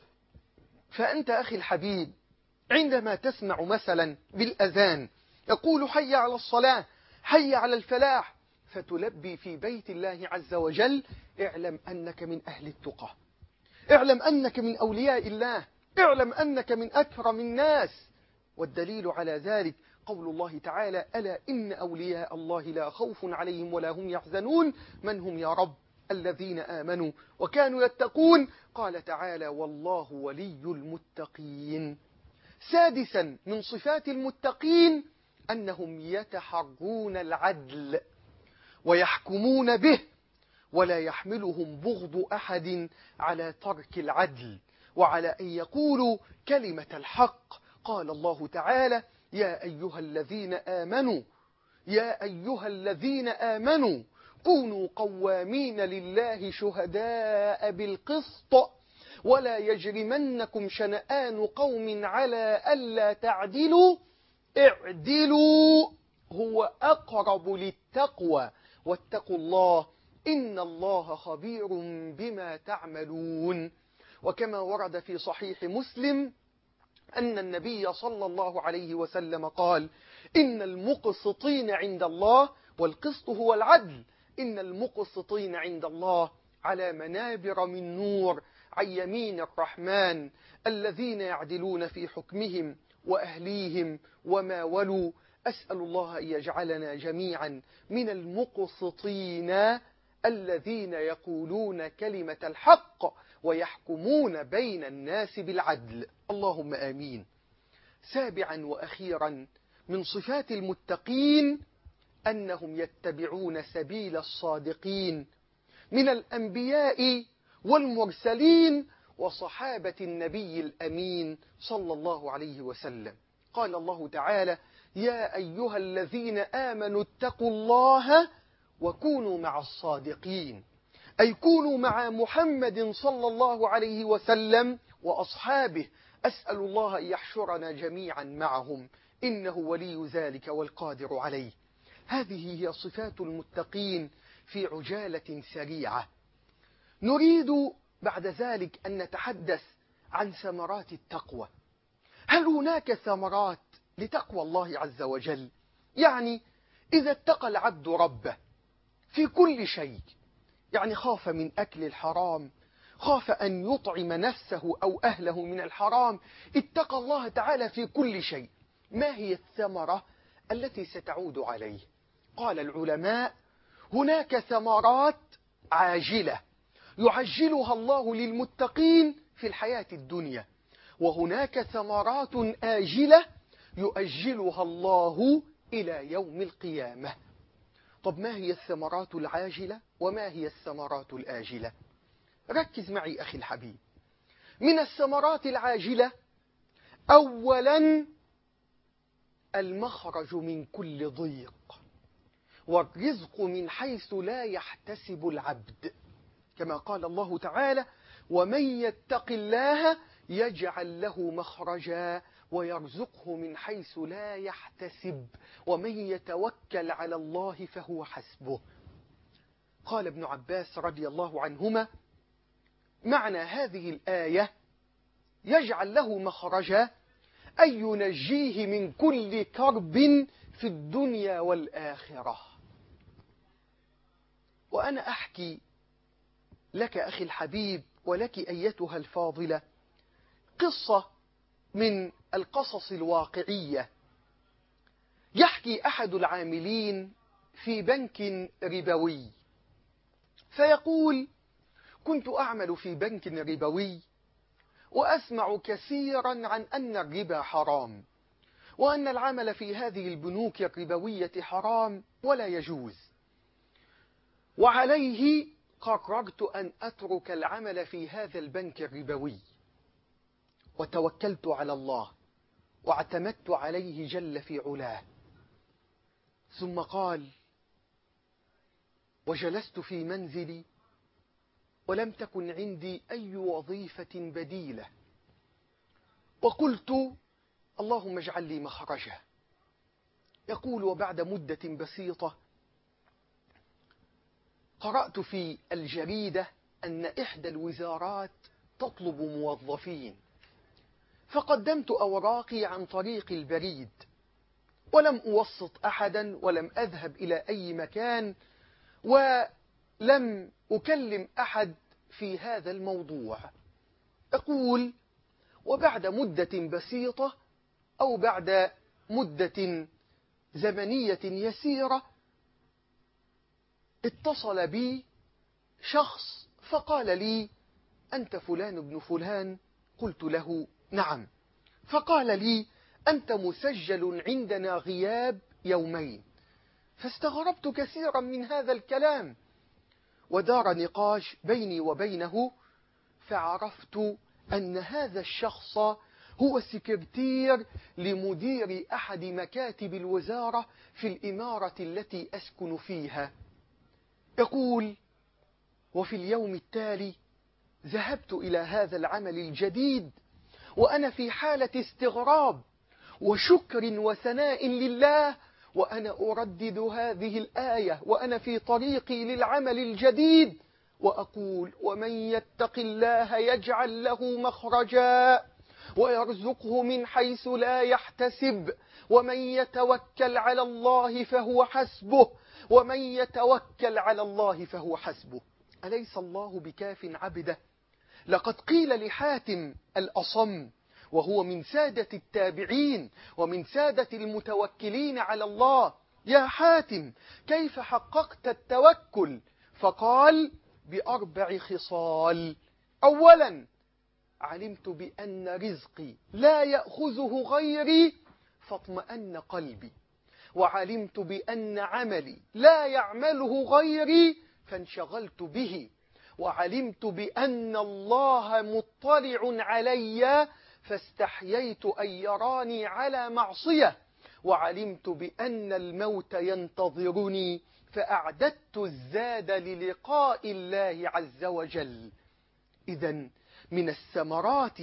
فأنت أخي الحبيب عندما تسمع مثلا بالأذان يقول: حي على الصلاة، حي على الفلاح، فتلبي في بيت الله عز وجل، اعلم أنك من أهل التقى، اعلم أنك من أولياء الله، اعلم أنك من أكرم الناس. والدليل على ذلك قول الله تعالى: ألا إن أولياء الله لا خوف عليهم ولا هم يحزنون. من هم يا رب؟ الذين آمنوا وكانوا يتقون. قال تعالى: والله ولي المتقين. سادسا من صفات المتقين أنهم يتحرون العدل ويحكمون به، ولا يحملهم بغض أحد على ترك العدل وعلى أن يقولوا كلمة الحق. قال الله تعالى: يا أيها الذين آمنوا كونوا قوامين لله شهداء بالقسط ولا يجرمنكم شنآن قوم على ألا تعدلوا اعدلوا هو أقرب للتقوى واتقوا الله إن الله خبير بما تعملون. وكما ورد في صحيح مسلم أن النبي صلى الله عليه وسلم قال: إن المقسطين عند الله، والقسط هو العدل، إن المقسطين عند الله على منابر من نور عن يمين الرحمن، الذين يعدلون في حكمهم وأهليهم وما ولوا. أسأل الله أن يجعلنا جميعا من المقسطين الذين يقولون كلمة الحق ويحكمون بين الناس بالعدل، اللهم آمين. سابعا وأخيرا من صفات المتقين أنهم يتبعون سبيل الصادقين من الأنبياء والمرسلين وصحابة النبي الأمين صلى الله عليه وسلم. قال الله تعالى: يا أيها الذين آمنوا اتقوا الله وكونوا مع الصادقين، أي كونوا مع محمد صلى الله عليه وسلم وأصحابه. أسأل الله أن يحشرنا جميعا معهم، إنه ولي ذلك والقادر عليه. هذه هي صفات المتقين في عجالة سريعة. نريد بعد ذلك أن نتحدث عن ثمرات التقوى. هل هناك ثمرات لتقوى الله عز وجل؟ يعني إذا اتقى العبد ربه في كل شيء، يعني خاف من أكل الحرام، خاف أن يطعم نفسه أو أهله من الحرام، اتقى الله تعالى في كل شيء، ما هي الثمرة التي ستعود عليه؟ قال العلماء: هناك ثمرات عاجلة يعجلها الله للمتقين في الحياة الدنيا، وهناك ثمرات آجلة يؤجلها الله إلى يوم القيامة. طب ما هي الثمرات العاجلة وما هي الثمرات الآجلة؟ ركز معي أخي الحبيب. من الثمرات العاجلة أولا المخرج من كل ضيق، والرزق من حيث لا يحتسب العبد، كما قال الله تعالى: ومن يتق الله يجعل له مخرجا ويرزقه من حيث لا يحتسب ومن يتوكل على الله فهو حسبه. قال ابن عباس رضي الله عنهما: معنى هذه الآية يجعل له مخرجا أي ينجيه من كل كرب في الدنيا والآخرة. وأنا أحكي لك أخي الحبيب ولك أيتها الفاضلة قصة من القصص الواقعية. يحكي أحد العاملين في بنك ربوي فيقول: كنت أعمل في بنك ربوي وأسمع كثيرا عن أن الربا حرام، وأن العمل في هذه البنوك الربوية حرام ولا يجوز، وعليه قررت أن أترك العمل في هذا البنك الربوي، وتوكلت على الله واعتمدت عليه جل في علاه. ثم قال: وجلست في منزلي ولم تكن عندي أي وظيفة بديلة، وقلت: اللهم اجعل لي مخرجا. يقول: وبعد مدة بسيطة قرأت في الجريدة أن إحدى الوزارات تطلب موظفين، فقدمت أوراقي عن طريق البريد، ولم أوسط أحدا ولم أذهب إلى أي مكان ولم أكلم أحد في هذا الموضوع. أقول: وبعد مدة بسيطة أو بعد مدة زمنية يسيرة اتصل بي شخص فقال لي: أنت فلان بن فلان؟ قلت له: نعم. فقال لي: أنت مسجل عندنا غياب يومين. فاستغربت كثيرا من هذا الكلام، ودار نقاش بيني وبينه، فعرفت أن هذا الشخص هو سكرتير لمدير أحد مكاتب الوزارة في الإمارة التي أسكن فيها. يقول: وفي اليوم التالي ذهبت إلى هذا العمل الجديد وأنا في حالة استغراب وشكر وثناء لله، وأنا أردد هذه الآية وأنا في طريقي للعمل الجديد، وأقول: ومن يتق الله يجعل له مخرجا ويرزقه من حيث لا يحتسب، ومن يتوكل على الله فهو حسبه، ومن يتوكل على الله فهو حسبه. أليس الله بكاف عبده؟ لقد قيل لحاتم الأصم، وهو من سادة التابعين ومن سادة المتوكلين على الله: يا حاتم، كيف حققت التوكل؟ فقال: ب4 خصال. أولا، علمت بأن رزقي لا يأخذه غيري فاطمأن قلبي، وعلمت بأن عملي لا يعمله غيري فانشغلت به، وعلمت بأن الله مطلع علي فاستحييت أن يراني على معصية، وعلمت بأن الموت ينتظرني فأعددت الزاد للقاء الله عز وجل. إذن من الثمرات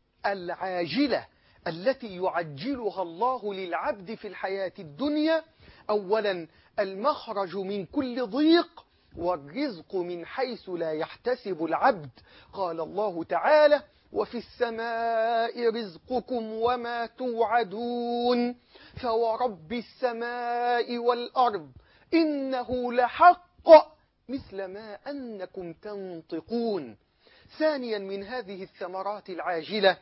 العاجلة التي يعجلها الله للعبد في الحياة الدنيا: أولا، المخرج من كل ضيق، والرزق من حيث لا يحتسب العبد. قال الله تعالى: وفي السماء رزقكم وما توعدون فورب السماء والأرض إنه لحق مثل ما أنكم تنطقون. ثانيا من هذه الثمرات العاجلة: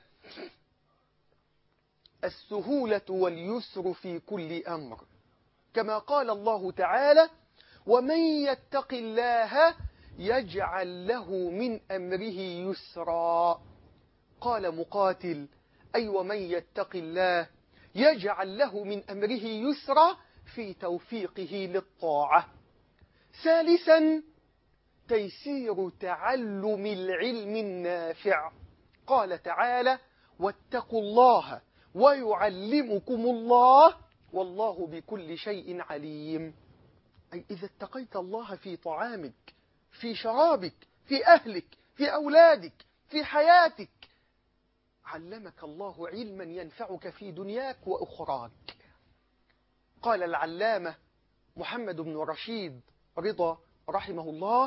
السهولة واليسر في كل أمر، كما قال الله تعالى: ومن يتق الله يجعل له من أمره يسرا. قال مقاتل: أي ومن يتق الله يجعل له من أمره يسرا في توفيقه للطاعة. ثالثا، تيسير تعلم العلم النافع. قال تعالى: واتقوا الله ويعلمكم الله والله بكل شيء عليم. أي إذا اتقيت الله في طعامك، في شرابك، في أهلك، في أولادك، في حياتك، علمك الله علما ينفعك في دنياك وأخراك. قال العلامة محمد بن رشيد رضا رحمه الله: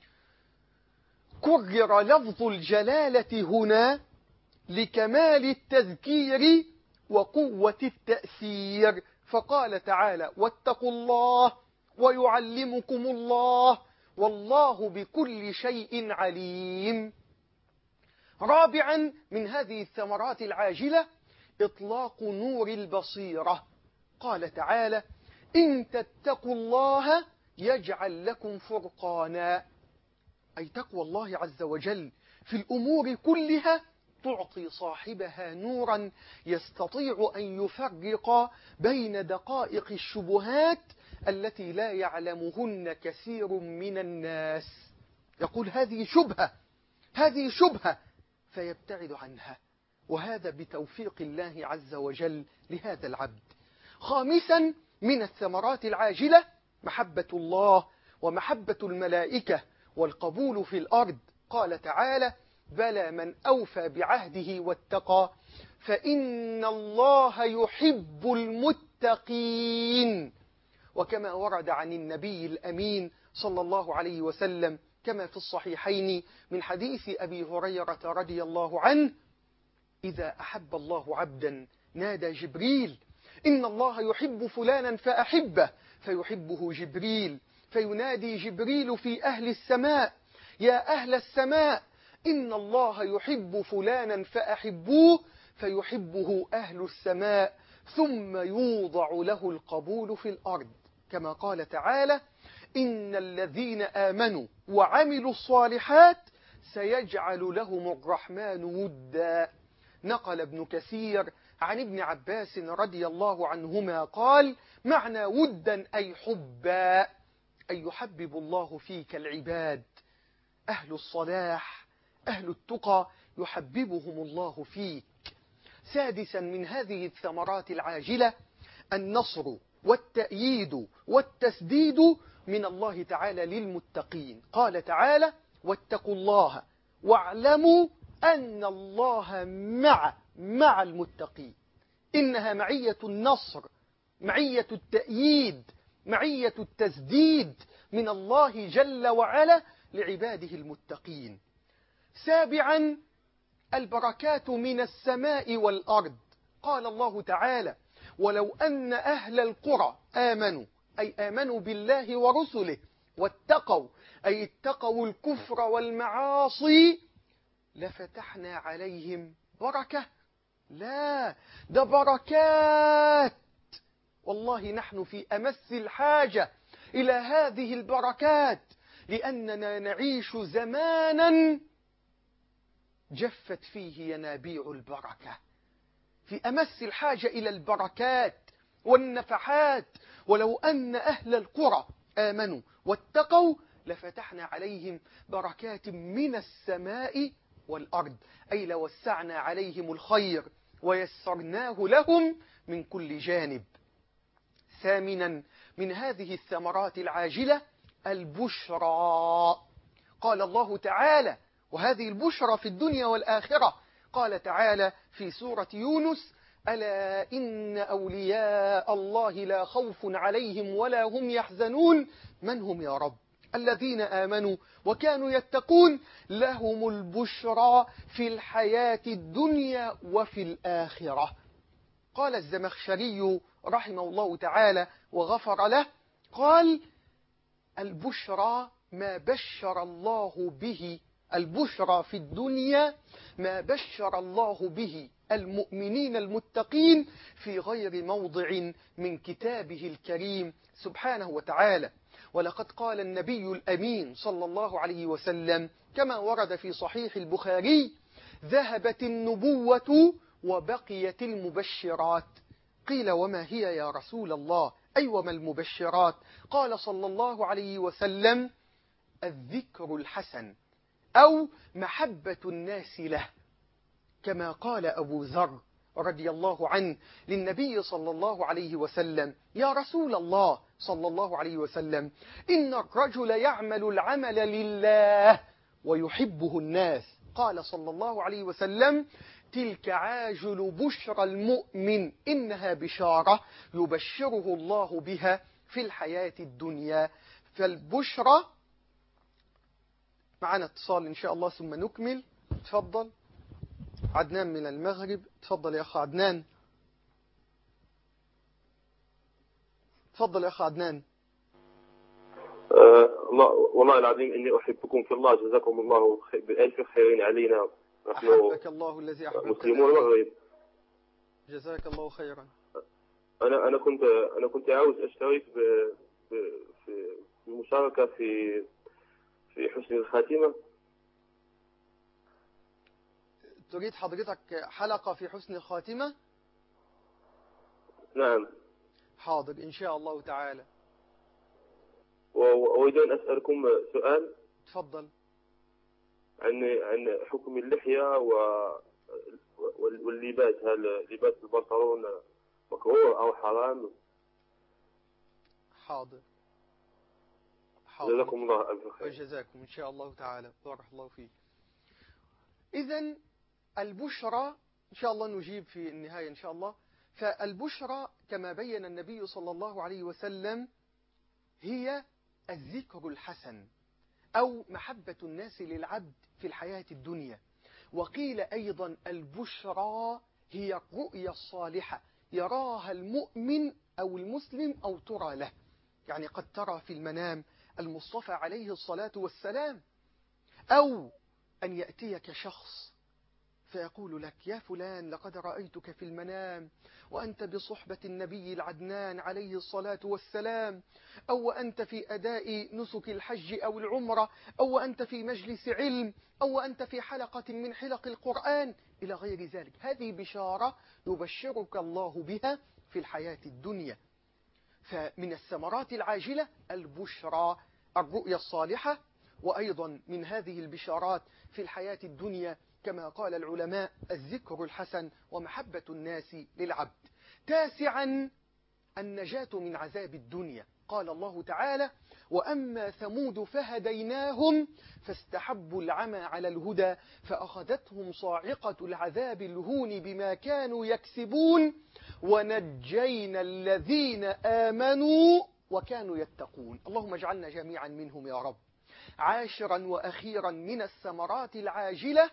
كرر لفظ الجلالة هنا لكمال التذكير وقوة التأثير، فقال تعالى: واتقوا الله ويعلمكم الله والله بكل شيء عليم. رابعا من هذه الثمرات العاجلة: إطلاق نور البصيرة. قال تعالى: إن تتقوا الله يجعل لكم فرقانا. أي تقوى الله عز وجل في الأمور كلها تعطي صاحبها نورا يستطيع أن يفرق بين دقائق الشبهات التي لا يعلمهن كثير من الناس. يقول: هذه شبهة فيبتعد عنها، وهذا بتوفيق الله عز وجل لهذا العبد. خامسا من الثمرات العاجلة: محبة الله ومحبة الملائكة والقبول في الأرض. قال تعالى: بلى من أوفى بعهده واتقى فإن الله يحب المتقين. وكما ورد عن النبي الأمين صلى الله عليه وسلم كما في الصحيحين من حديث أبي هريرة رضي الله عنه: إذا أحب الله عبدا نادى جبريل: إن الله يحب فلانا فأحبه، فيحبه جبريل، فينادي جبريل في أهل السماء: يا أهل السماء إن الله يحب فلانا فأحبوه، فيحبه أهل السماء، ثم يوضع له القبول في الأرض، كما قال تعالى: إن الذين آمنوا وعملوا الصالحات سيجعل لهم الرحمن ودا. نقل ابن كثير عن ابن عباس رضي الله عنهما قال: معنى ودا أي حبا، أي يحبب الله فيك العباد، أهل الصلاح أهل التقى يحببهم الله فيك. سادسا من هذه الثمرات العاجلة النصر والتأييد والتسديد من الله تعالى للمتقين. قال تعالى: واتقوا الله واعلموا أن الله مع المتقين. إنها معية النصر، معية التأييد، معية التسديد من الله جل وعلا لعباده المتقين. سابعا البركات من السماء والأرض. قال الله تعالى: ولو أن أهل القرى آمنوا، أي آمنوا بالله ورسله، واتقوا، أي اتقوا الكفر والمعاصي، لفتحنا عليهم بركة. لا، ده بركات. والله نحن في أمس الحاجة إلى هذه البركات، لأننا نعيش زمانا جفت فيه ينابيع البركة. في أمس الحاجة إلى البركات والنفحات. ولو أن أهل القرى آمنوا واتقوا لفتحنا عليهم بركات من السماء والأرض، أي لوسعنا عليهم الخير ويسرناه لهم من كل جانب. ثامنا من هذه الثمرات العاجلة البشرى. قال الله تعالى: وهذه البشرى في الدنيا والآخرة. قال تعالى في سورة يونس: ألا إن أولياء الله لا خوف عليهم ولا هم يحزنون. من هم يا رب؟ الذين آمنوا وكانوا يتقون، لهم البشرى في الحياة الدنيا وفي الآخرة. قال الزمخشري رحمه الله تعالى وغفر له، قال: البشرى ما بشر الله به، البشرى في الدنيا ما بشر الله به المؤمنين المتقين في غير موضع من كتابه الكريم سبحانه وتعالى. ولقد قال النبي الأمين صلى الله عليه وسلم كما ورد في صحيح البخاري: ذهبت النبوة وبقيت المبشرات. قيل: وما هي يا رسول الله؟ أي وما المبشرات؟ قال صلى الله عليه وسلم: الذكر الحسن، أو محبة الناس له، كما قال أبو ذر رضي الله عنه للنبي صلى الله عليه وسلم: يا رسول الله صلى الله عليه وسلم، إن الرجل يعمل العمل لله ويحبه الناس. قال صلى الله عليه وسلم: تلك عاجل بشرى المؤمن، إنها بشارة يبشره الله بها في الحياة الدنيا. فالبشرى. معنا اتصال إن شاء الله ثم نكمل. تفضل عدنان من المغرب. تفضل يا أخ عدنان. تفضل يا أخ عدنان. والله العظيم إني أحبكم في الله، جزاكم الله بألف خير علينا. أحبك الله الذي أحببتنا مسلمون المغرب. جزاك الله خيرا. أنا كنت عاوز أشترك في المشاركة في حسن الخاتمة. تريد حضرتك حلقة في حسن الخاتمة؟ نعم. حاضر إن شاء الله تعالى. وأريد أن أسألكم سؤال. تفضل. عن حكم اللحية واللباس، هل لباس البنطلون مكروه أو حرام؟ حاضر. جزاكم الله ألف خير. وجزاكم إن شاء الله تعالى. بارك الله فيك. إذن البشرى إن شاء الله نجيب في النهاية إن شاء الله. فالبشرى كما بين النبي صلى الله عليه وسلم هي الذكر الحسن، أو محبة الناس للعبد في الحياة الدنيا. وقيل أيضا البشرى هي الرؤيا الصالحة يراها المؤمن أو المسلم أو ترى له. يعني قد ترى في المنام المصطفى عليه الصلاة والسلام، أو أن يأتيك شخص فيقول لك يا فلان لقد رأيتك في المنام وأنت بصحبة النبي العدنان عليه الصلاة والسلام، أو أنت في أداء نسك الحج أو العمرة، أو أنت في مجلس علم، أو أنت في حلقة من حلق القرآن إلى غير ذلك. هذه بشارة يبشرك الله بها في الحياة الدنيا. فمن الثمرات العاجلة البشرى، الرؤيا الصالحة، وأيضا من هذه البشارات في الحياة الدنيا كما قال العلماء الذكر الحسن ومحبة الناس للعبد. تاسعا النجاة من عذاب الدنيا. قال الله تعالى: وأما ثمود فهديناهم فاستحبوا العمى على الهدى فأخذتهم صاعقة العذاب الهون بما كانوا يكسبون ونجينا الذين آمنوا وكانوا يتقون. اللهم اجعلنا جميعا منهم يا رب. عاشرا وأخيرا من الثمرات العاجلة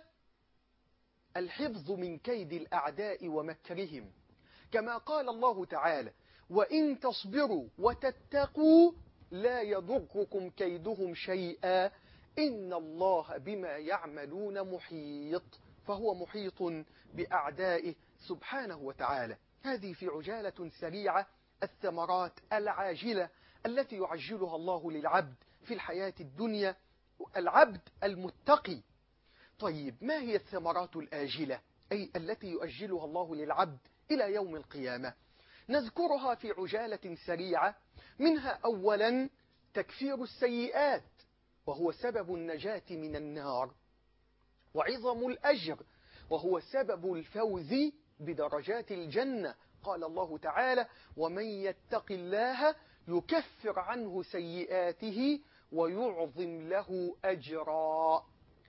الحفظ من كيد الأعداء ومكرهم، كما قال الله تعالى: وإن تصبروا وتتقوا لا يضركم كيدهم شيئا إن الله بما يعملون محيط. فهو محيط بأعدائه سبحانه وتعالى. هذه في عجالة سريعة الثمرات العاجلة التي يعجلها الله للعبد في الحياة الدنيا، العبد المتقي. طيب ما هي الثمرات الآجلة أي التي يؤجلها الله للعبد إلى يوم القيامة؟ نذكرها في عجالة سريعة. منها أولا تكفير السيئات، وهو سبب النجاة من النار، وعظم الأجر، وهو سبب الفوز بدرجات الجنة. قال الله تعالى: ومن يتق الله يكفر عنه سيئاته ويعظم له أجرا.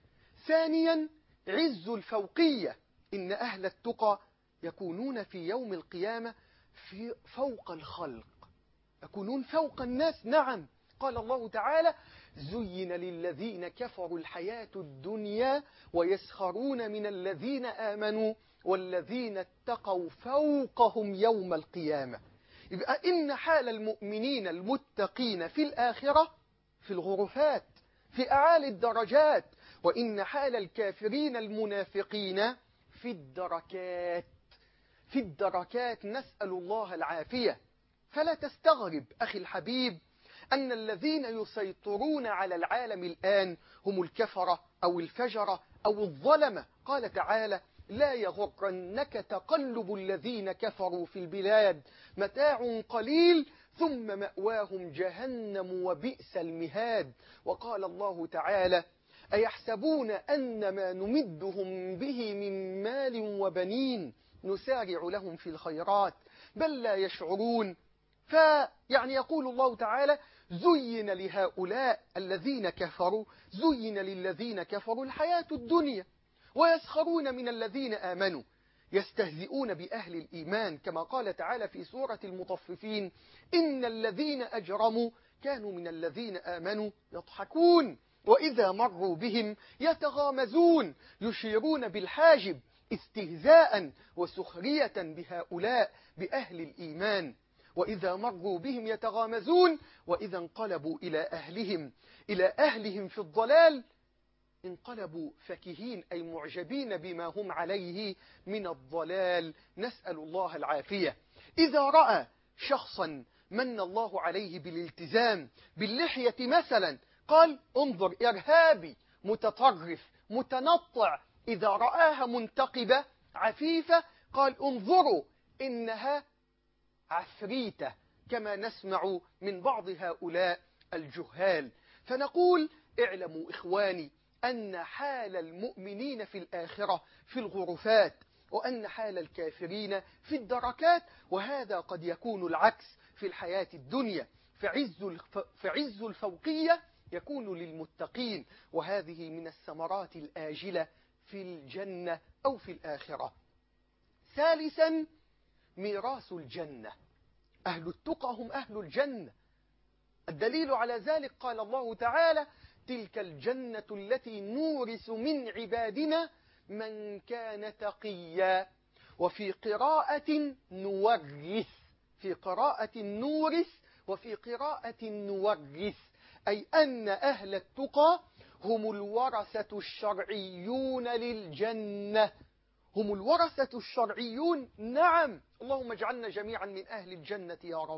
ثانيا عز الفوقية، إن أهل التقى يكونون في يوم القيامة فوق الخلق، يكونون فوق الناس. نعم، قال الله تعالى: زين للذين كفروا الحياة الدنيا ويسخرون من الذين آمنوا والذين اتقوا فوقهم يوم القيامة. يبقى إن حال المؤمنين المتقين في الآخرة في الغرفات في أعالي الدرجات، وإن حال الكافرين المنافقين في الدركات، في الدركات، نسأل الله العافية. فلا تستغرب أخي الحبيب أن الذين يسيطرون على العالم الآن هم الكفرة أو الفجرة أو الظلمة. قال تعالى: لا يغرنك تقلب الذين كفروا في البلاد متاع قليل ثم مأواهم جهنم وبئس المهاد. وقال الله تعالى: أيحسبون أن ما نمدهم به من مال وبنين نسارع لهم في الخيرات بل لا يشعرون. يقول الله تعالى: زين لهؤلاء الذين كفروا، زين للذين كفروا الحياة الدنيا ويسخرون من الذين آمنوا، يستهزئون بأهل الإيمان، كما قال تعالى في سورة المطففين: إن الذين أجرموا كانوا من الذين آمنوا يضحكون وإذا مروا بهم يتغامزون، يشيرون بالحاجب استهزاء وسخرية بهؤلاء بأهل الإيمان. وإذا مروا بهم يتغامزون وإذا انقلبوا إلى أهلهم في الضلال انقلبوا فكهين، أي معجبين بما هم عليه من الضلال، نسأل الله العافية. إذا رأى شخصا من الله عليه بالالتزام باللحية مثلا قال: انظر إرهابي متطرف متنطع. إذا رآها منتقبة عفيفة قال: انظروا إنها عفريتة، كما نسمع من بعض هؤلاء الجهال. فنقول: اعلموا إخواني أن حال المؤمنين في الآخرة في الغرفات، وأن حال الكافرين في الدركات، وهذا قد يكون العكس في الحياة الدنيا. فعز الفوقية يكون للمتقين، وهذه من الثمرات الآجلة في الجنة أو في الآخرة. ثالثا ميراث الجنة، أهل التقى هم أهل الجنة. الدليل على ذلك قال الله تعالى: تلك الجنة التي نورث من عبادنا من كان تقيا. وفي قراءة نورث، في قراءة نورث وفي قراءة نورث، أي أن أهل التقى هم الورثة الشرعيون للجنة، هم الورثة الشرعيون. نعم، اللهم اجعلنا جميعا من أهل الجنة يا رب.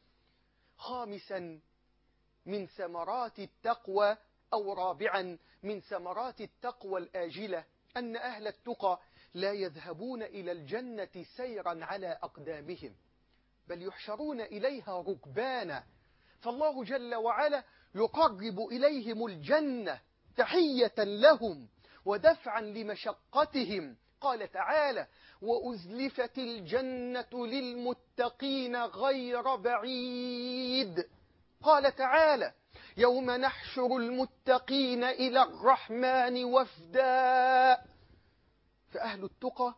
خامسا من ثمرات التقوى، أو رابعا من ثمرات التقوى الآجلة، أن أهل التقى لا يذهبون إلى الجنة سيرا على أقدامهم، بل يحشرون إليها ركبانا. فالله جل وعلا يقرب إليهم الجنة تحية لهم ودفعا لمشقتهم. قال تعالى: وأزلفت الجنة للمتقين غير بعيد. قال تعالى: يوم نحشر المتقين إلى الرحمن وفدا. فأهل التقى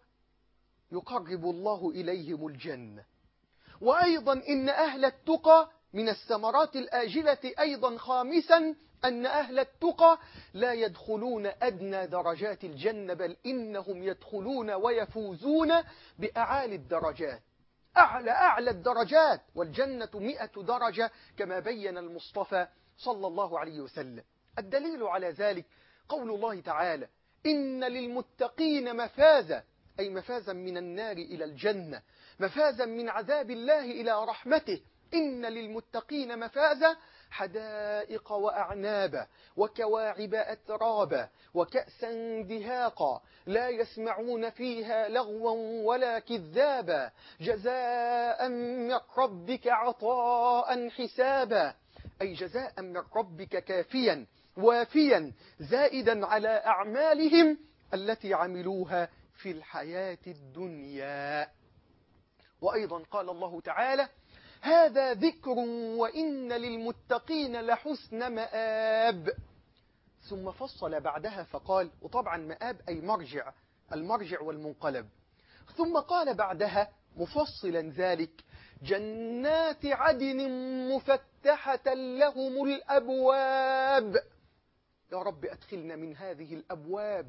يقرب الله إليهم الجنة. وأيضا إن أهل التقى من الثمرات الآجلة أيضا خامسا أن أهل التقى لا يدخلون أدنى درجات الجنة، بل إنهم يدخلون ويفوزون بأعالي الدرجات، أعلى الدرجات، والجنة 100 درجة كما بين المصطفى صلى الله عليه وسلم. الدليل على ذلك قول الله تعالى: إن للمتقين مفازا، أي مفازا من النار إلى الجنة، مفازا من عذاب الله إلى رحمته. إن للمتقين مفازا، حدائق وأعنابا وكواعب أترابا وكأسا دهاقا لا يسمعون فيها لغوا ولا كذابا، جزاء من ربك عطاء حسابا، أي جزاء من ربك كافيا وافيا زائدا على أعمالهم التي عملوها في الحياة الدنيا. وأيضا قال الله تعالى: هذا ذكر وإن للمتقين لحسن مآب. ثم فصل بعدها فقال، وطبعا مآب أي مرجع، المرجع والمنقلب. ثم قال بعدها مفصلا ذلك: جنات عدن مفتحة لهم الأبواب. يا رب أدخلنا من هذه الأبواب.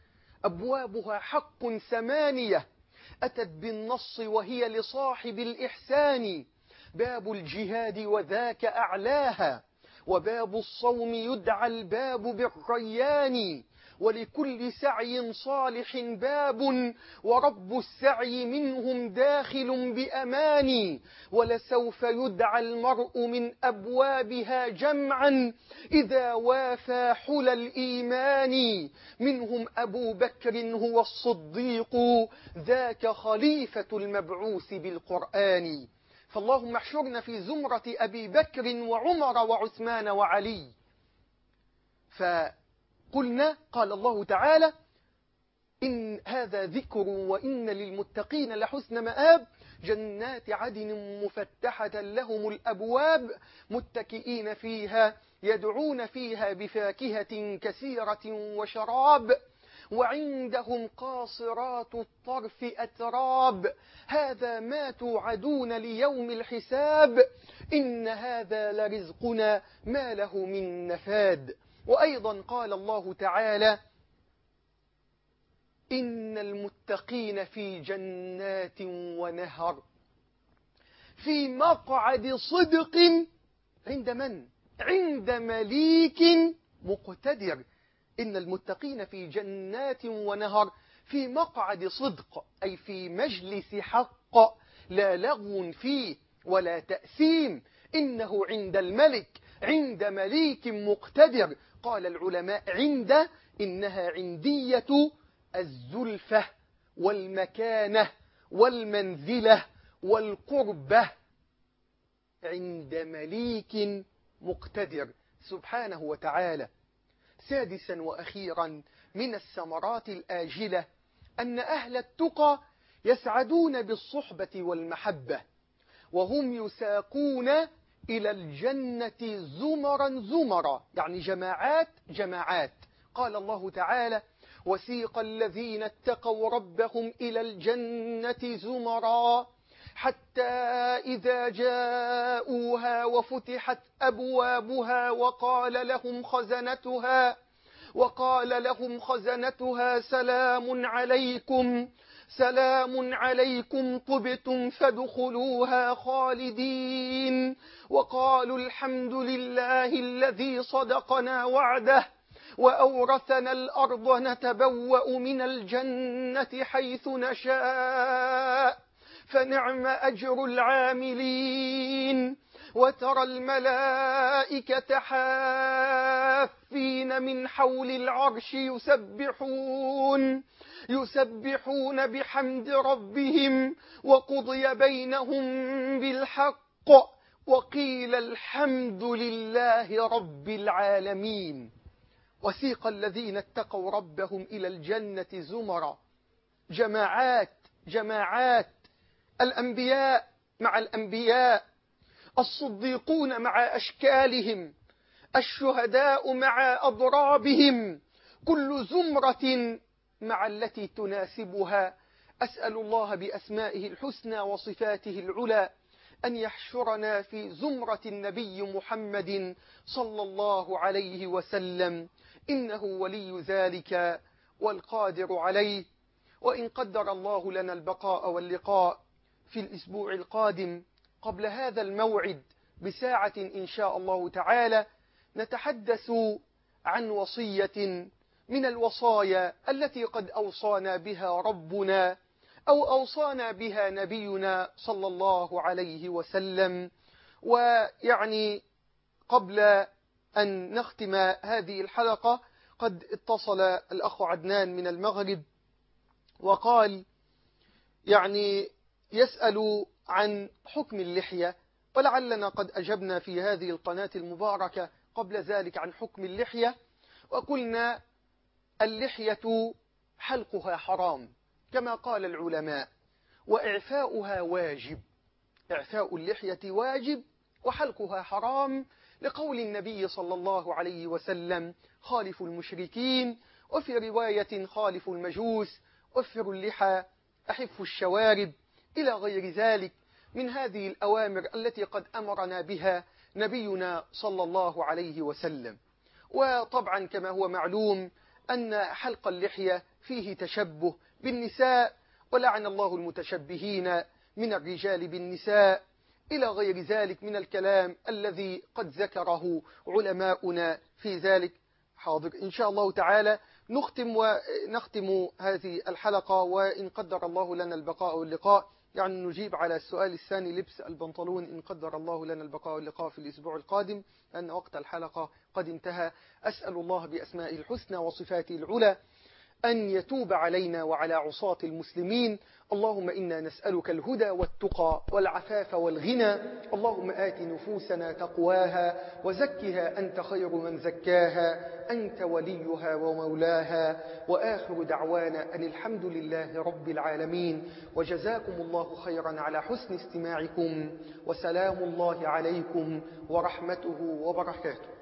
أبوابها حق 8 أتت بالنص وهي لصاحب الإحسان: باب الجهاد وذاك أعلاها، وباب الصوم يدعى الباب بالريان، ولكل سعي صالح باب، ورب السعي منهم داخل بأمان، ولسوف يدعى المرء من أبوابها جمعا إذا وافى حلى الإيمان، منهم أبو بكر هو الصديق ذاك خليفة المبعوث بالقرآن. فاللهم احشرنا في زمرة أبي بكر وعمر وعثمان وعلي. فقلنا قال الله تعالى: إن هذا ذكر وإن للمتقين لحسن مآب، جنات عدن مفتحة لهم الأبواب متكئين فيها يدعون فيها بفاكهة كثيرة وشراب، وعندهم قاصرات الطرف أتراب، هذا ما توعدون ليوم الحساب، إن هذا لرزقنا ما له من نفاد. وأيضا قال الله تعالى: إن المتقين في جنات ونهر في مقعد صدق عند من؟ عند مليك مقتدر. إن المتقين في جنات ونهر في مقعد صدق، أي في مجلس حق، لا لغو فيه ولا تأثيم، إنه عند الملك، عند مليك مقتدر. قال العلماء: عند إنها عندية الزلفة والمكانة والمنزلة والقربة، عند مليك مقتدر سبحانه وتعالى. سادسا وأخيرا من الثمرات الآجلة أن أهل التقى يسعدون بالصحبة والمحبة، وهم يساقون إلى الجنة زمرا زمرا، يعني جماعات جماعات. قال الله تعالى: وسيق الذين اتقوا ربهم إلى الجنة زمرا حتى إذا جاءوها وفتحت أبوابها وقال لهم خزنتها سلام عليكم طبتم فادخلوها خالدين، وقالوا الحمد لله الذي صدقنا وعده وأورثنا الأرض نتبوأ من الجنة حيث نشاء فنعم أجر العاملين. وترى الملائكة حافين من حول العرش يسبحون بحمد ربهم وقضي بينهم بالحق وقيل الحمد لله رب العالمين. وسيق الذين اتقوا ربهم إلى الجنة زمرا، جماعات، الأنبياء مع الأنبياء، الصديقون مع أشكالهم، الشهداء مع أضرابهم، كل زمرة مع التي تناسبها. أسأل الله بأسمائه الحسنى وصفاته العلى أن يحشرنا في زمرة النبي محمد صلى الله عليه وسلم، إنه ولي ذلك والقادر عليه. وإن قدر الله لنا البقاء واللقاء في الأسبوع القادم قبل هذا الموعد بساعة إن شاء الله تعالى، نتحدث عن وصية من الوصايا التي قد أوصانا بها ربنا أو أوصانا بها نبينا صلى الله عليه وسلم. ويعني قبل أن نختم هذه الحلقة قد اتصل الأخ عدنان من المغرب وقال يعني يسأل عن حكم اللحية، ولعلنا قد أجبنا في هذه القناة المباركة قبل ذلك عن حكم اللحية، وقلنا اللحية حلقها حرام كما قال العلماء، وإعفاؤها واجب، إعفاء اللحية واجب وحلقها حرام، لقول النبي صلى الله عليه وسلم خالف المشركين، وفي رواية خالف المجوس، وفروا اللحى، أحفوا الشوارب، إلى غير ذلك من هذه الأوامر التي قد أمرنا بها نبينا صلى الله عليه وسلم. وطبعا كما هو معلوم أن حلق اللحية فيه تشبه بالنساء، ولعن الله المتشبهين من الرجال بالنساء، إلى غير ذلك من الكلام الذي قد ذكره علماؤنا في ذلك. حاضر إن شاء الله تعالى نختم هذه الحلقة، وإن قدر الله لنا البقاء واللقاء يعني نجيب على السؤال الثاني لبس البنطلون إن قدر الله لنا البقاء واللقاء في الأسبوع القادم، لأن وقت الحلقة قد انتهى. أسأل الله بأسمائه الحسنى وصفاته العلى أن يتوب علينا وعلى عصاة المسلمين. اللهم إنا نسألك الهدى والتقى والعفاف والغنى. اللهم آت نفوسنا تقواها وزكها أنت خير من زكاها، أنت وليها ومولاها. وآخر دعوانا أن الحمد لله رب العالمين، وجزاكم الله خيرا على حسن استماعكم، وسلام الله عليكم ورحمته وبركاته.